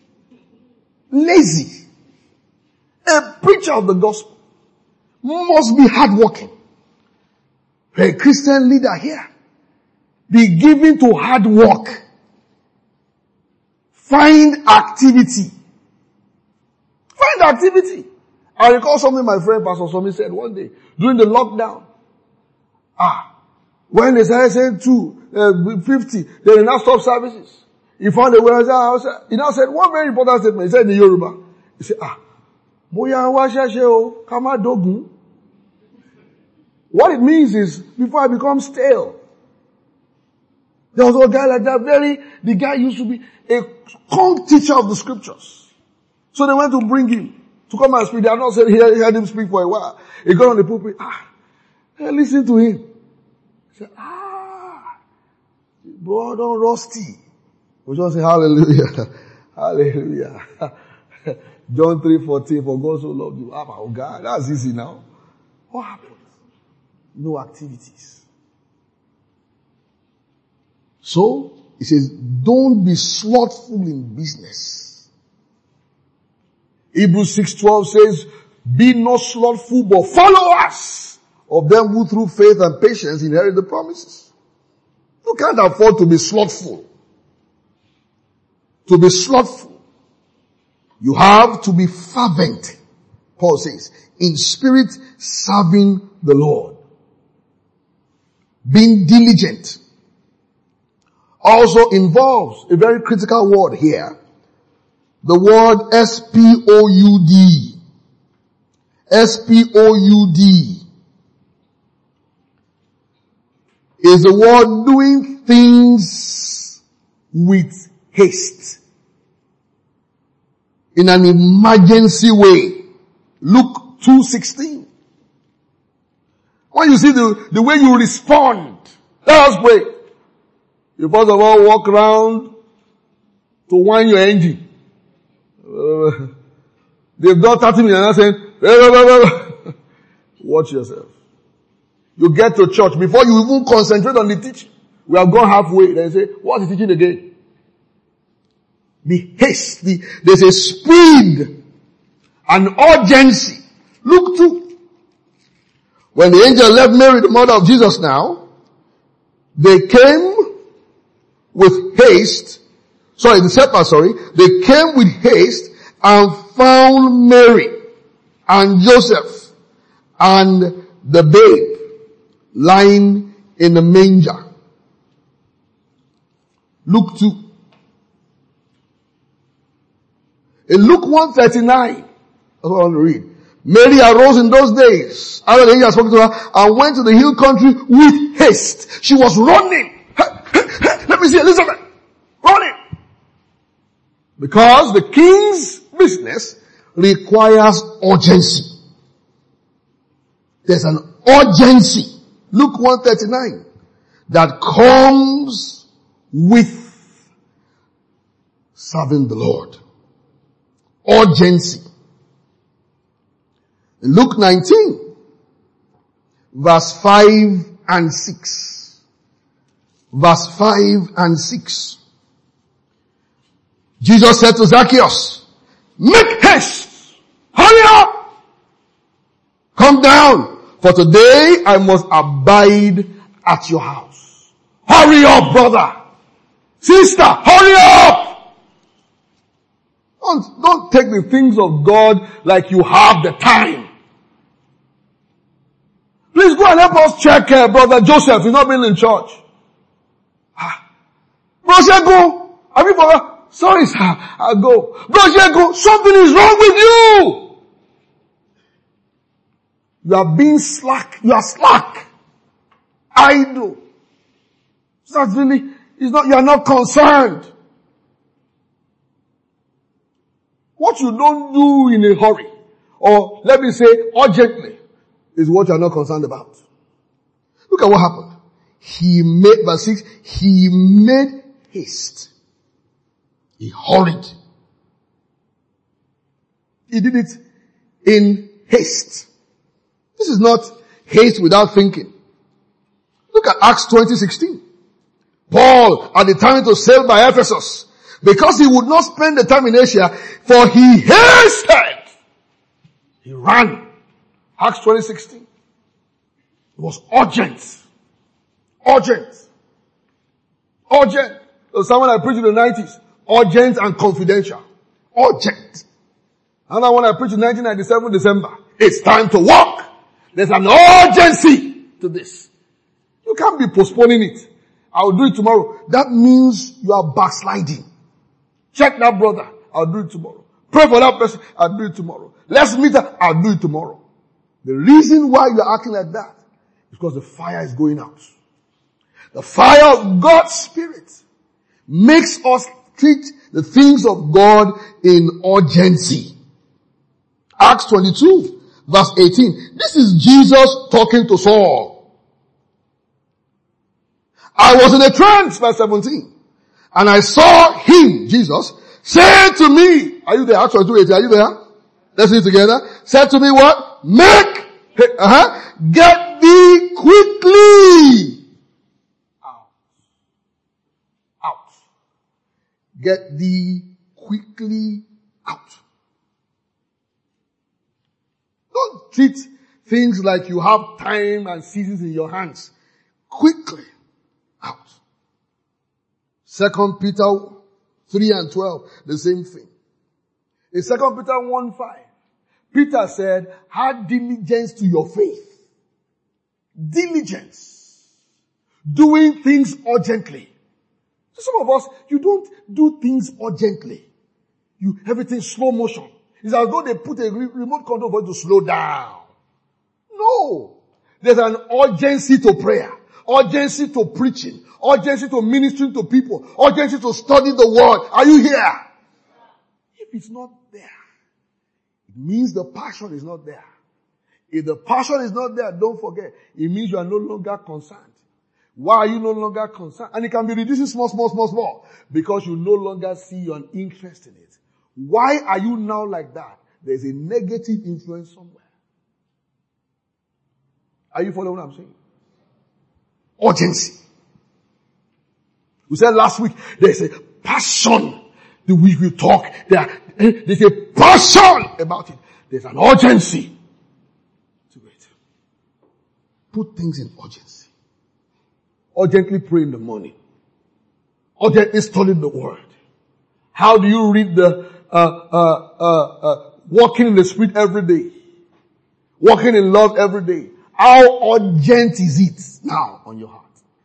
Lazy. A preacher of the gospel must be hardworking. A Christian leader here, be given to hard work. Find activity. Find activity. I recall something my friend Pastor Somi said one day during the lockdown. When they started saying 50, they did not stop services. He found a way. He now said one very important statement. He said in Yoruba, he said, what it means is, before I become stale. There was a guy like that, the guy used to be a strong teacher of the scriptures. So they went to bring him to come and speak. They had not said, he heard him speak for a while. He got on the pulpit. Listen to him. He said, brother Rusty. We just say hallelujah. Hallelujah. John 3:14, for God so loved you. Oh God, that's easy now. What happened? No activities. So, he says, don't be slothful in business. Hebrews 6:12 says, be not slothful, but followers of them who through faith and patience inherit the promises. You can't afford to be slothful. To be slothful, you have to be fervent, Paul says, in spirit serving the Lord. Being diligent also involves a very critical word here. The word S-P-O-U-D. S-P-O-U-D is the word doing things with haste. In an emergency way. Luke 2:16. When you see the way you respond, let us pray. You first of all walk around to wind your engine. They've done 30 minutes and saying, watch yourself. You get to church before you even concentrate on the teaching. We have gone halfway. They say, what's the teaching again? Be hasty. There's a speed, an urgency. Luke 2. When the angel left Mary, the mother of Jesus now, they came with haste. They came with haste and found Mary and Joseph and the babe lying in the manger. Luke 2. In Luke 1:39, that's what I want to read. Mary arose in those days, after the angel had spoken to her, and went to the hill country with haste. She was running. Let me see Elizabeth. Running. Because the king's business requires urgency. There's an urgency. Luke 1:39 that comes with serving the Lord. Urgency. Luke 19, verse 5 and 6. Verse 5 and 6. Jesus said to Zacchaeus, make haste, hurry up, come down, for today I must abide at your house. Hurry up, brother, sister, hurry up. Don't take the things of God like you have the time. Please go and help us check Brother Joseph. He's not been in church. Brother, go. Have you forgot? Sorry, sir. I'll go. Brother, go. Something is wrong with you. You are being slack. You are slack. Idle. So that's really, you are not concerned. What you don't do in a hurry, or let me say urgently, is what you are not concerned about. Look at what happened. Verse 6, he made haste. He hurried. He did it in haste. This is not haste without thinking. Look at Acts 20:16. Paul had determined to sail by Ephesus because he would not spend the time in Asia, for he hasted. He ran. Acts 20:16. It was urgent. Urgent. Urgent. So someone I preached in the 90s. Urgent and confidential. Urgent. Another one I preached in 1997 December. It's time to walk. There's an urgency to this. You can't be postponing it. I'll do it tomorrow. That means you are backsliding. Check that brother. I'll do it tomorrow. Pray for that person. I'll do it tomorrow. Let's meet her. I'll do it tomorrow. The reason why you're acting like that is because the fire is going out. The fire of God's Spirit makes us treat the things of God in urgency. Acts 22, verse 18. This is Jesus talking to Saul. I was in a trance, verse 17. And I saw him, Jesus, say to me, are you there? Acts 22, 18, are you there? Let's read together. Said to me what? Get thee quickly out. Get thee quickly out. Don't treat things like you have time and seasons in your hands. Quickly out. 2 Peter 3 and 12, the same thing. In 2 Peter 1:5, Peter said, add diligence to your faith. Diligence. Doing things urgently. So some of us, you don't do things urgently. Everything slow motion. It's as though they put a remote control for you to slow down. No. There's an urgency to prayer. Urgency to preaching. Urgency to ministering to people. Urgency to study the word. Are you here? If it's not there, it means the passion is not there. If the passion is not there, don't forget, it means you are no longer concerned. Why are you no longer concerned? And it can be reducing small. Because you no longer see an interest in it. Why are you now like that? There's a negative influence somewhere. Are you following what I'm saying? Urgency. We said last week, there's a passion. The week we talk, there's a passion about it. There's an urgency to it. Put things in urgency. Urgently pray in the morning. Urgently study the word. How do you read the walking in the Spirit every day? Walking in love every day. How urgent is it now on your heart?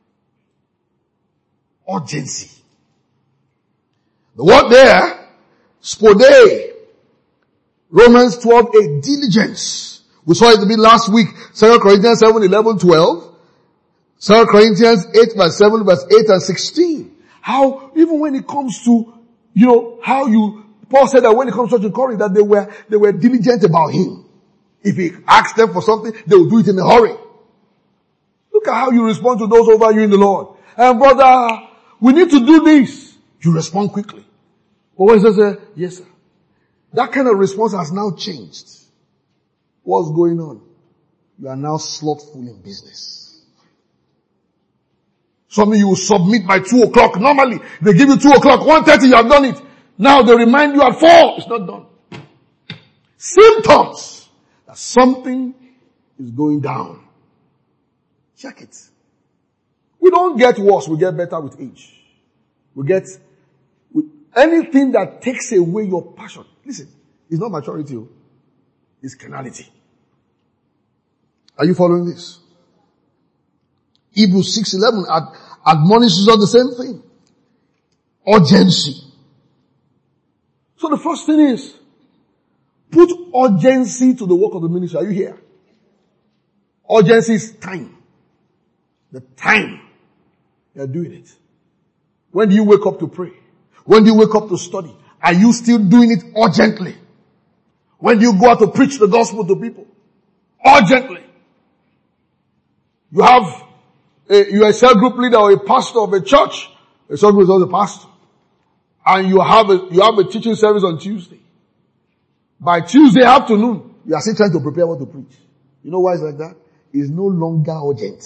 Urgency. The word there, spode, Romans 12:8, diligence. We saw it a bit last week, 2 Corinthians 7:11, 12. 2 Corinthians 8 verse 7, verse 8 and 16. How, even when it comes to, Paul said that when it comes to Corinth, that they were diligent about him. If he asked them for something, they would do it in a hurry. Look at how you respond to those over you in the Lord. And brother, we need to do this. You respond quickly. But when he says, yes, sir, that kind of response has now changed. What's going on? You are now slothful in business. Something you will submit by 2 o'clock. Normally, they give you 2 o'clock, 1:30, you have done it. Now they remind you at 4, it's not done. Symptoms that something is going down. Check it. We don't get worse, we get better with age. With anything that takes away your passion. Listen, it's not maturity, it's carnality. Are you following this? Hebrews 6:11 admonishes on the same thing. Urgency. So the first thing is, put urgency to the work of the ministry. Are you here? Urgency is time. The time you're doing it. When do you wake up to pray? When do you wake up to study? Are you still doing it urgently? When do you go out to preach the gospel to people? Urgently. You are a cell group leader or a pastor of a church. A cell group is also a pastor. And you have a teaching service on Tuesday. By Tuesday afternoon, you are still trying to prepare what to preach. You know why it's like that? It's no longer urgent.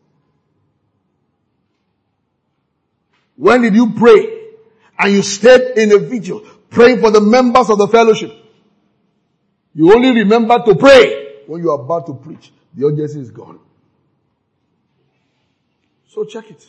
When did you pray and you stayed in a vigil praying for the members of the fellowship? You only remember to pray when you are about to preach. The urgency is gone. So check it.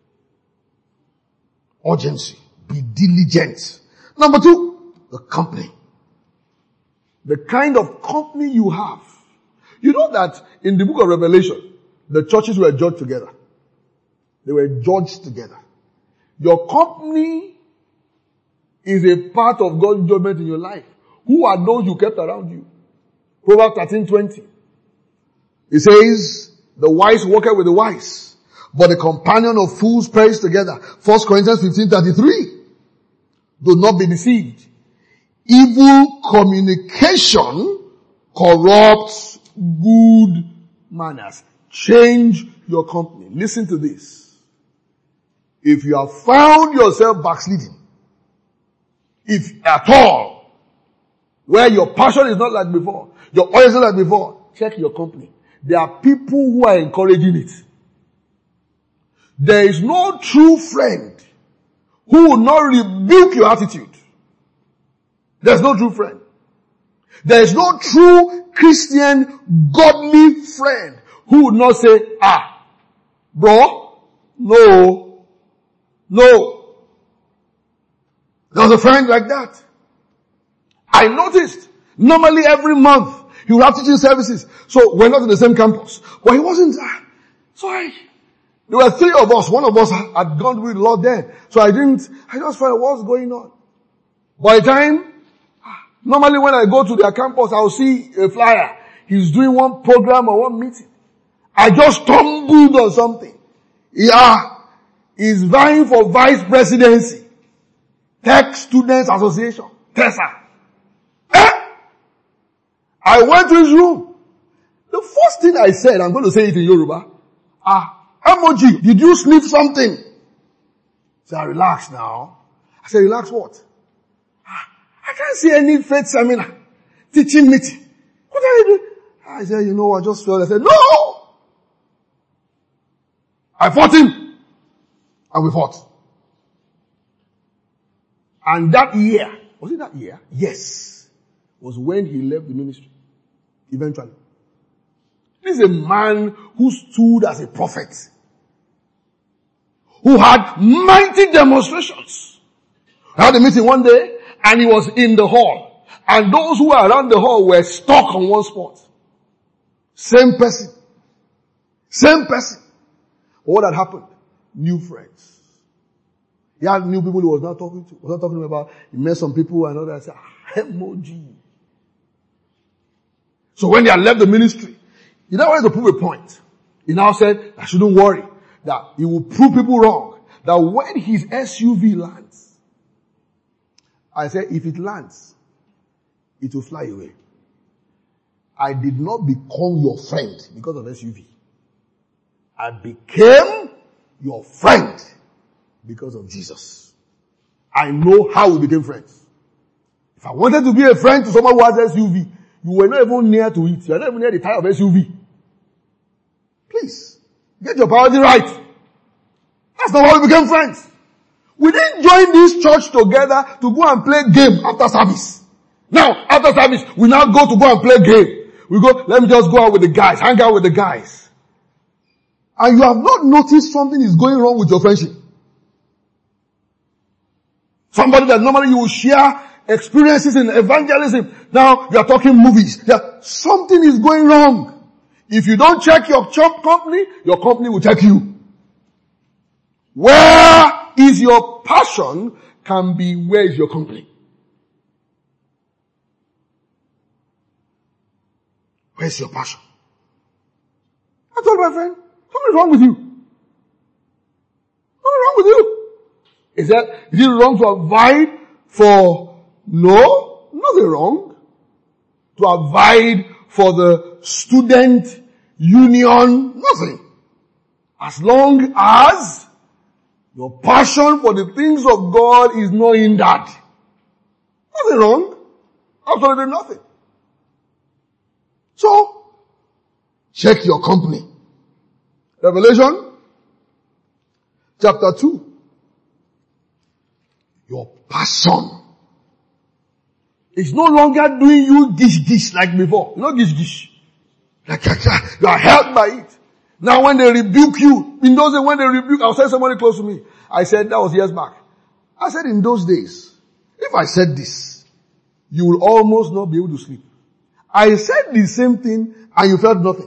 Urgency. Be diligent. Number 2, the company. The kind of company you have. You know that in the book of Revelation, the churches were judged together. They were judged together. Your company is a part of God's judgment in your life. Who are those you kept around you? Proverbs 13:20. It says, the wise walketh with the wise, but the companion of fools perish together. 1 Corinthians 15:33. Do not be deceived. Evil communication corrupts good manners. Change your company. Listen to this. If you have found yourself backsliding, if at all, where your passion is not like before, your oil is not like before, check your company. There are people who are encouraging it. There is no true friend who will not rebuke your attitude. There's no true friend. There is no true Christian, godly friend who would not say, bro, no. There was a friend like that. I noticed, normally every month, he would have teaching services. So we're not in the same campus. But he wasn't, there were 3 of us. One of us had gone with the Lord then. So I just felt what's going on. By the time, normally when I go to their campus, I'll see a flyer. He's doing one program or one meeting. I just stumbled on something. He's vying for vice presidency. Tech Students Association. TESA. I went to his room. The first thing I said, I'm going to say it in Yoruba. Emoji, did you sleep something? So I relaxed now. I said, relax what? I can't see any faith seminar, teaching meeting. What are you doing? I said, I just felt, I said, no! I fought him. And we fought. And that year, was it that year? Yes. Was when he left the ministry. Eventually. This is a man who stood as a prophet. Who had mighty demonstrations. I had a meeting one day and he was in the hall. And those who were around the hall were stuck on one spot. Same person. Same person. But what had happened? New friends. He had new people he was not talking to. He was not talking about. He met some people and others said, emoji. So when they had left the ministry, he now wanted to prove a point. He now said, I shouldn't worry. That he will prove people wrong. That when his SUV lands, I said, if it lands, it will fly away. I did not become your friend because of SUV. I became your friend because of Jesus. I know how we became friends. If I wanted to be a friend to someone who has SUV, you were not even near to it. You are not even near the tire of SUV. Please, get your priority right. That's not how we became friends. We didn't join this church together to go and play game after service. Now, after service, we now go to go and play game. We go, let me just go out with the guys, hang out with the guys. And you have not noticed something is going wrong with your friendship. Somebody that normally you will share experiences in evangelism. Now you are talking movies. Something is going wrong. If you don't check your company, your company will check you. Where is your passion can be where is your company. Where's your passion? I told my friend, something's wrong with you. Something's wrong with you. Is it wrong to abide for, no, nothing wrong. To abide for the student union, nothing. As long as your passion for the things of God is not in that. Nothing wrong. Absolutely nothing. So, check your company. Revelation chapter 2. Your passion is no longer doing you gish like before. You know gish. Like you are held by it. Now when they rebuke you, in those days when they rebuke, I'll say somebody close to me. I said, that was years back. I said in those days, if I said this, you will almost not be able to sleep. I said the same thing and you felt nothing.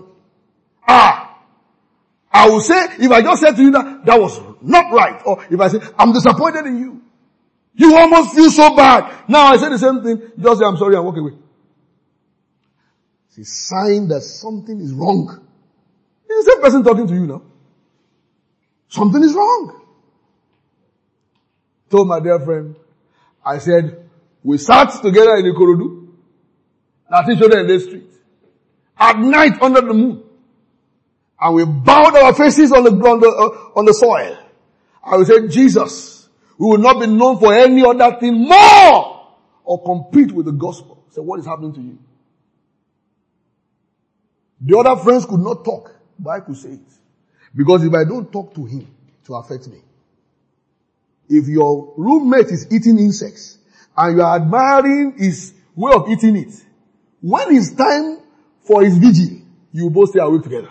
I will say, if I just said to you that was not right, or if I say, I'm disappointed in you, you almost feel so bad. Now I say the same thing, just say, I'm sorry and walk away. It's a sign that something is wrong. It's the same person talking to you now. Something is wrong. Told my dear friend, I said, we sat together in Ikorodu, at each other in the street, at night under the moon, and we bowed our faces on the soil. I would say, Jesus, we will not be known for any other thing more or compete with the gospel. So what is happening to you? The other friends could not talk, but I could say it. Because if I don't talk to him, it will affect me. If your roommate is eating insects and you are admiring his way of eating it, when it's time for his vigil, you will both stay awake together.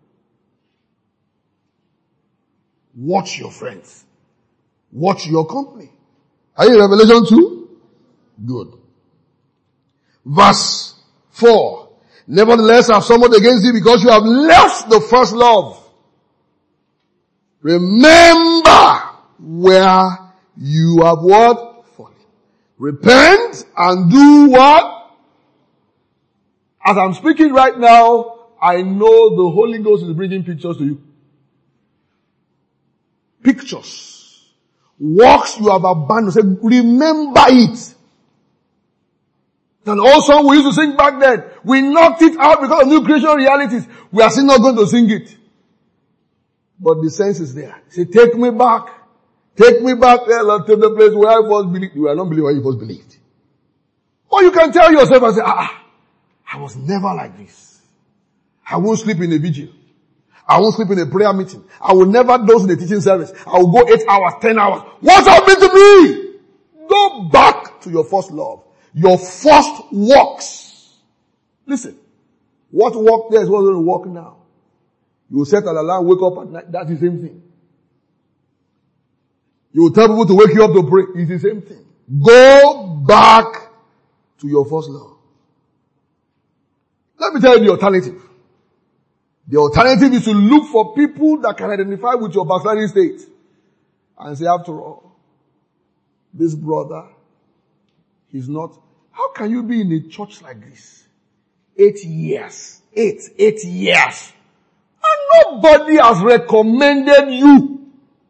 Watch your friends. Watch your company. Are you in Revelation 2? Good. Verse 4. Nevertheless, I have somewhat against you because you have left the first love. Remember where you have what? Fallen. Repent and do what? As I'm speaking right now, I know the Holy Ghost is bringing pictures to you. Pictures. Works you have abandoned. Say, remember it. And also we used to sing back then. We knocked it out because of new creation realities. We are still not going to sing it. But the sense is there. Say, take me back. Take me back there, Lord, to the place where I first believed. You are not believing what you first believed. Or you can tell yourself and say, I was never like this. I won't sleep in a vigil. I won't sleep in a prayer meeting. I will never doze in a teaching service. I will go 8 hours, 10 hours. What's happened to me? Go back to your first love. Your first works. Listen. What work there is what's going to work now. You will set an alarm, wake up at night. That's the same thing. You will tell people to wake you up to pray. It's the same thing. Go back to your first love. Let me tell you the alternative. The alternative is to look for people that can identify with your backsliding state. And say, after all, this brother, he's not. How can you be in a church like this? 8 years. 8 years. And nobody has recommended you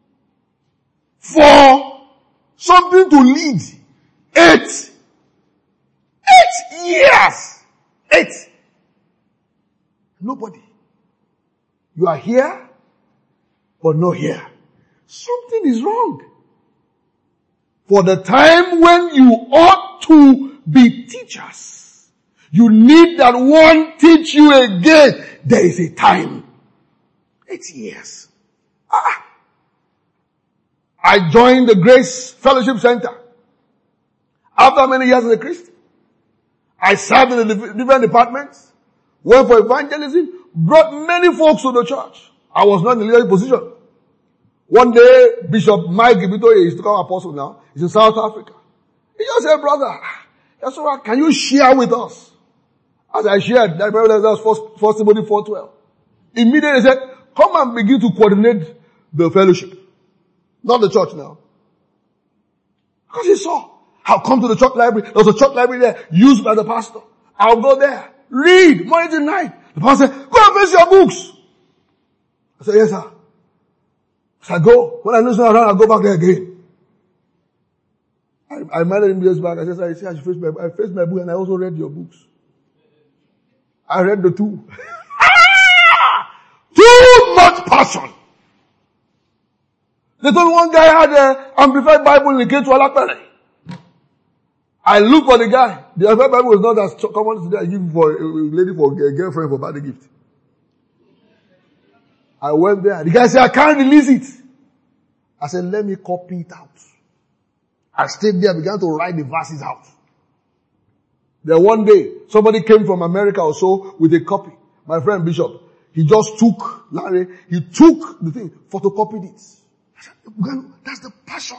for something to lead. 8 years. 8. Nobody. You are here, but not here. Something is wrong. For the time when you ought to be teachers, you need that one teach you again. There is a time. 8 years. I joined the Grace Fellowship Center. After many years as a Christian, I served in the different departments, went for evangelism, brought many folks to the church. I was not in a leadership position. One day, Bishop Mike Ibitoye is to become apostle now. He's in South Africa. He just said, brother, that's all right. Can you share with us? As I shared, that was 1 Timothy 4:12. Immediately he said, come and begin to coordinate the fellowship. Not the church now. Because he saw, I'll come to the church library. There was a church library there used by the pastor. I'll go there. Read morning to night. The pastor said, go and fetch your books. I said, yes sir. So I go. When I know something around, I'll go back there again. I met him years back. I said, I should fetch my book. I fetched my book and I also read your books. I read the two. Too much passion. They told me one guy had an Amplified Bible in the case to Alapere. I looked for the guy. The Amplified Bible was not as common today. I give for a lady for a girlfriend for birthday gift. I went there. The guy said, I can't release it. I said, let me copy it out. I stayed there, began to write the verses out. Then one day, somebody came from America or so with a copy. My friend Bishop, he just took, he took the thing, photocopied it. I said, that's the passion.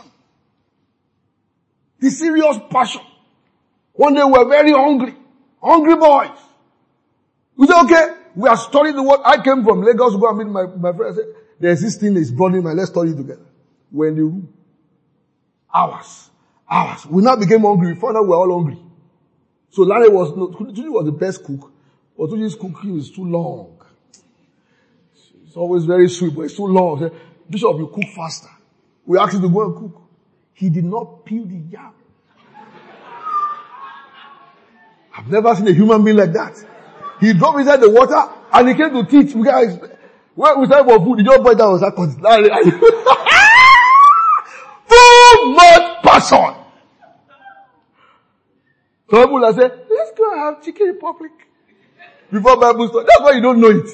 The serious passion. One day we were very hungry. Hungry boys. We said, okay, we are studying the word. I came from Lagos to go and meet my friend. I said, there's this thing that's brought in, let's study it together. We're in the room. Hours. We now became hungry. We found out we were all hungry. So Larry was the best cook, but Tuji's cooking is too long. It's always very sweet, but it's too long. Said, Bishop, you cook faster. We asked him to go and cook. He did not peel the yam. I've never seen a human being like that. He dropped inside the water and he came to teach. When we started for food, he just brought down and started. Too much passion. Some people have said, let's go and have Chicken Republic before Bible study. That's why you don't know it.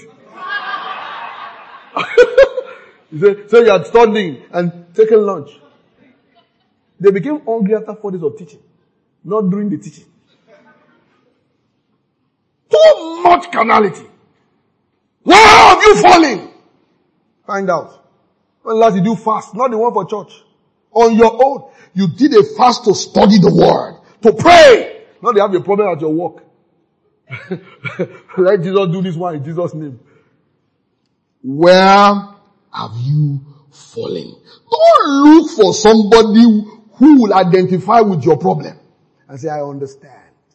You say, so you are studying and taking lunch. They became hungry after 4 days of teaching, not during the teaching. Too much carnality. Where have you fallen? Find out. When last did you fast? Not the one for church. On your own. You did a fast to study the word. To pray. Now they have a problem at your work. Let Jesus do this one in Jesus' name. Where have you fallen? Don't look for somebody who will identify with your problem and say, I understand.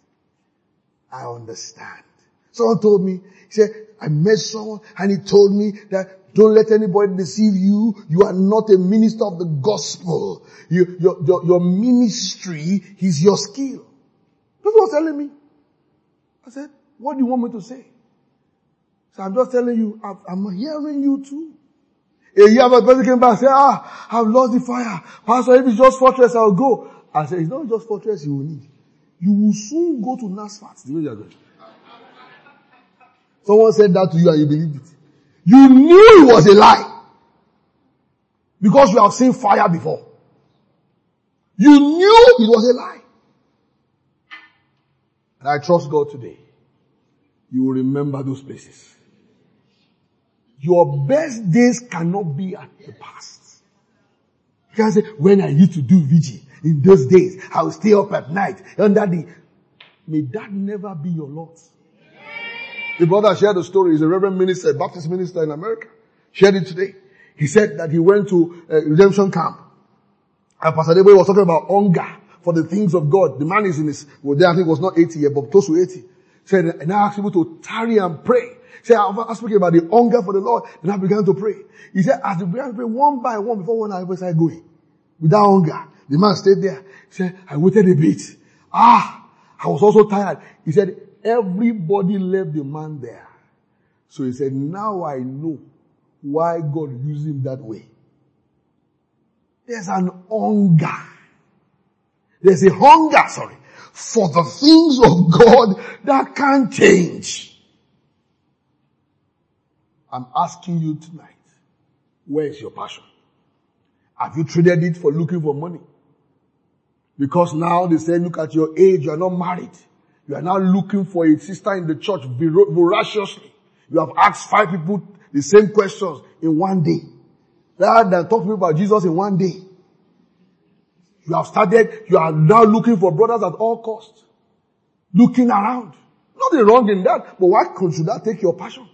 Someone told me, he said, I met someone and he told me that don't let anybody deceive you. You are not a minister of the gospel. Your ministry is your skill. That's what he was telling me. I said, what do you want me to say? So I'm just telling you, I'm hearing you too. A year after the person came back and said, I've lost the fire. Pastor, if it's just fortress, I'll go. I said, it's not just fortress you will need. You will soon go to Nasfat. The way you are going. Someone said that to you and you believed it. You knew it was a lie. Because you have seen fire before. You knew it was a lie. And I trust God today. You will remember those places. Your best days cannot be at the past. You can't say, when I used to do vigil, in those days, I will stay up at night. May that never be your lot. The brother shared the story. He's a reverend minister, a Baptist minister in America. Shared it today. He said that he went to a redemption camp. And Pastor Debo was talking about hunger for the things of God. The man is in his, I think it was not 80 yet, but close to 80. He said, and I asked people to tarry and pray. He said, I was speaking about the hunger for the Lord. And I began to pray. He said, as they began to pray one by one, before one hour, started going. Without hunger. The man stayed there. He said, I waited a bit. I was also tired. He said, everybody left the man there. So he said, now I know why God used him that way. There's an hunger There's a hunger, for the things of God that can't change. I'm asking you tonight, where is your passion? Have you traded it for looking for money? Because now they say, look at your age, you are not married. You are now looking for a sister in the church voraciously. You have asked 5 people the same questions in one day. Rather than talking about Jesus in one day. You are now looking for brothers at all costs. Looking around. Nothing wrong in that, but why should that take your passion?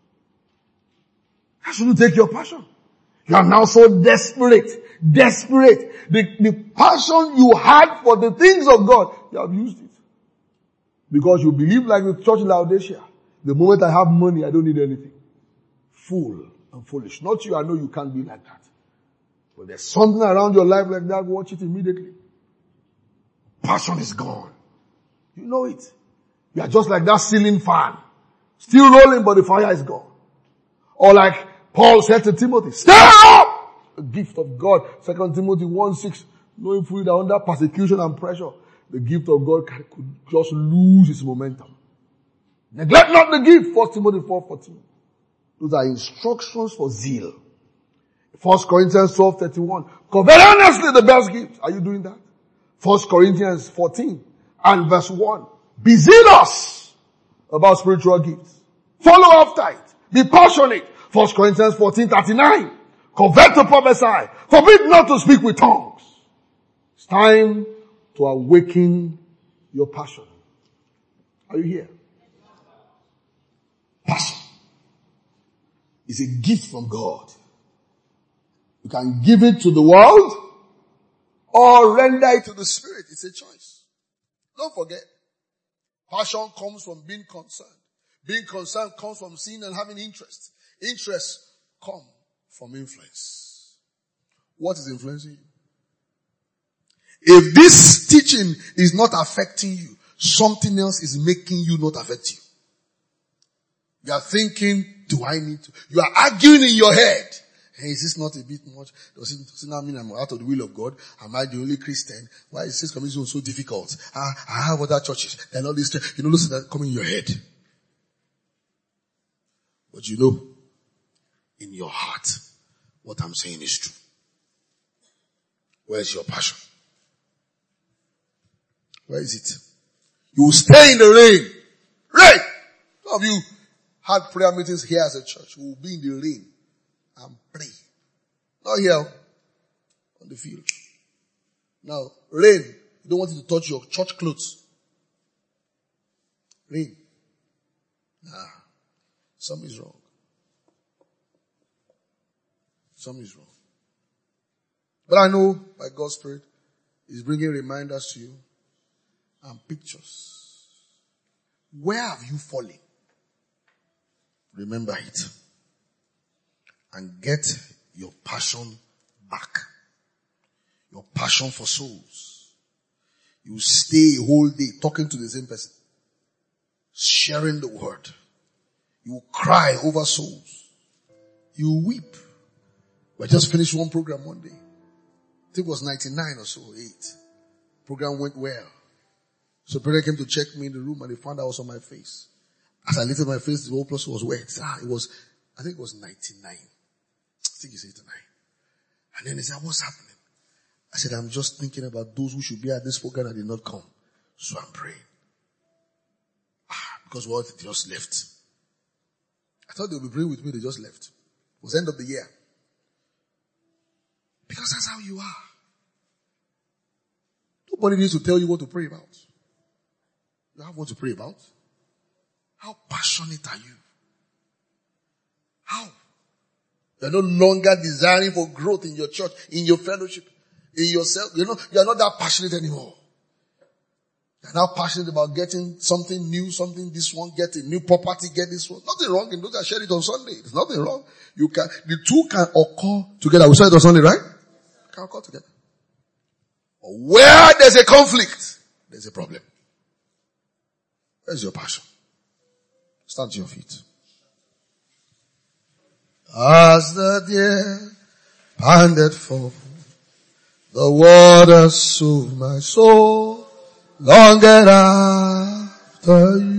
How should you take your passion? You are now so desperate. The passion you had for the things of God, you have used it. Because you believe like the church in Laodicea. The moment I have money, I don't need anything. Fool and foolish. Not you, I know you can't be like that. But there's something around your life like that, watch it immediately. Passion is gone. You know it. You are just like that ceiling fan. Still rolling, but the fire is gone. Or like Paul said to Timothy, stand up! A gift of God. 2 Timothy 1:6. Knowing fully that under persecution and pressure, the gift of God could just lose its momentum. Neglect not the gift. 1 Timothy 4:14. Those are instructions for zeal. 1 Corinthians 12:31. Covet earnestly the best gift. Are you doing that? 1 Corinthians 14 and verse 1. Be zealous about spiritual gifts. Follow after it. Be passionate. 1 Corinthians 14:39. Covet to prophesy. Forbid not to speak with tongues. It's time to awaken your passion. Are you here? Passion is a gift from God. You can give it to the world or render it to the Spirit. It's a choice. Don't forget, passion comes from being concerned. Being concerned comes from seeing and having interest. Interest comes from influence. What is influencing you? If this teaching is not affecting you, something else is making you not affect you. You are thinking, do I need to? You are arguing in your head. Hey, is this not a bit much? Does it not mean I'm out of the will of God? Am I the only Christian? Why is this community so difficult? I have other churches. They're not this. Those that come in your head. But in your heart, what I'm saying is true. Where's your passion? Where is it? You will stay in the rain. Rain! Some of you had prayer meetings here as a church. We will be in the rain and pray. Not here, on the field. Now, rain, you don't want it to touch your church clothes. Rain. Something is wrong. Something is wrong. But I know by God's Spirit, He's bringing reminders to you and pictures. Where have you fallen? Remember it. And get your passion back. Your passion for souls. You stay a whole day talking to the same person. Sharing the word. You cry over souls. You weep. We just finished one program one day. I think it was 99 or so, 8. Program went well. So brother came to check me in the room and they found I was on my face. As I lifted my face, the whole place was wet. I think it was 99. I think it's 89. And then he said, what's happening? I said, I'm just thinking about those who should be at this program that did not come. So I'm praying. Because what? They just left. I thought they would be praying with me. They just left. It was the end of the year. Because that's how you are. Nobody needs to tell you what to pray about. You have what to pray about. How passionate are you? How? You're no longer desiring for growth in your church, in your fellowship, in yourself. You're not that passionate anymore. You're now passionate about getting something new, this one, get a new property, get this one. Nothing wrong in those. I shared it on Sunday. There's nothing wrong. The two can occur together. We said it on Sunday, right? Can occur together. But where there's a conflict, there's a problem. Where's your passion? Stand to your feet. As the deer panted for The waters of my soul longed after you.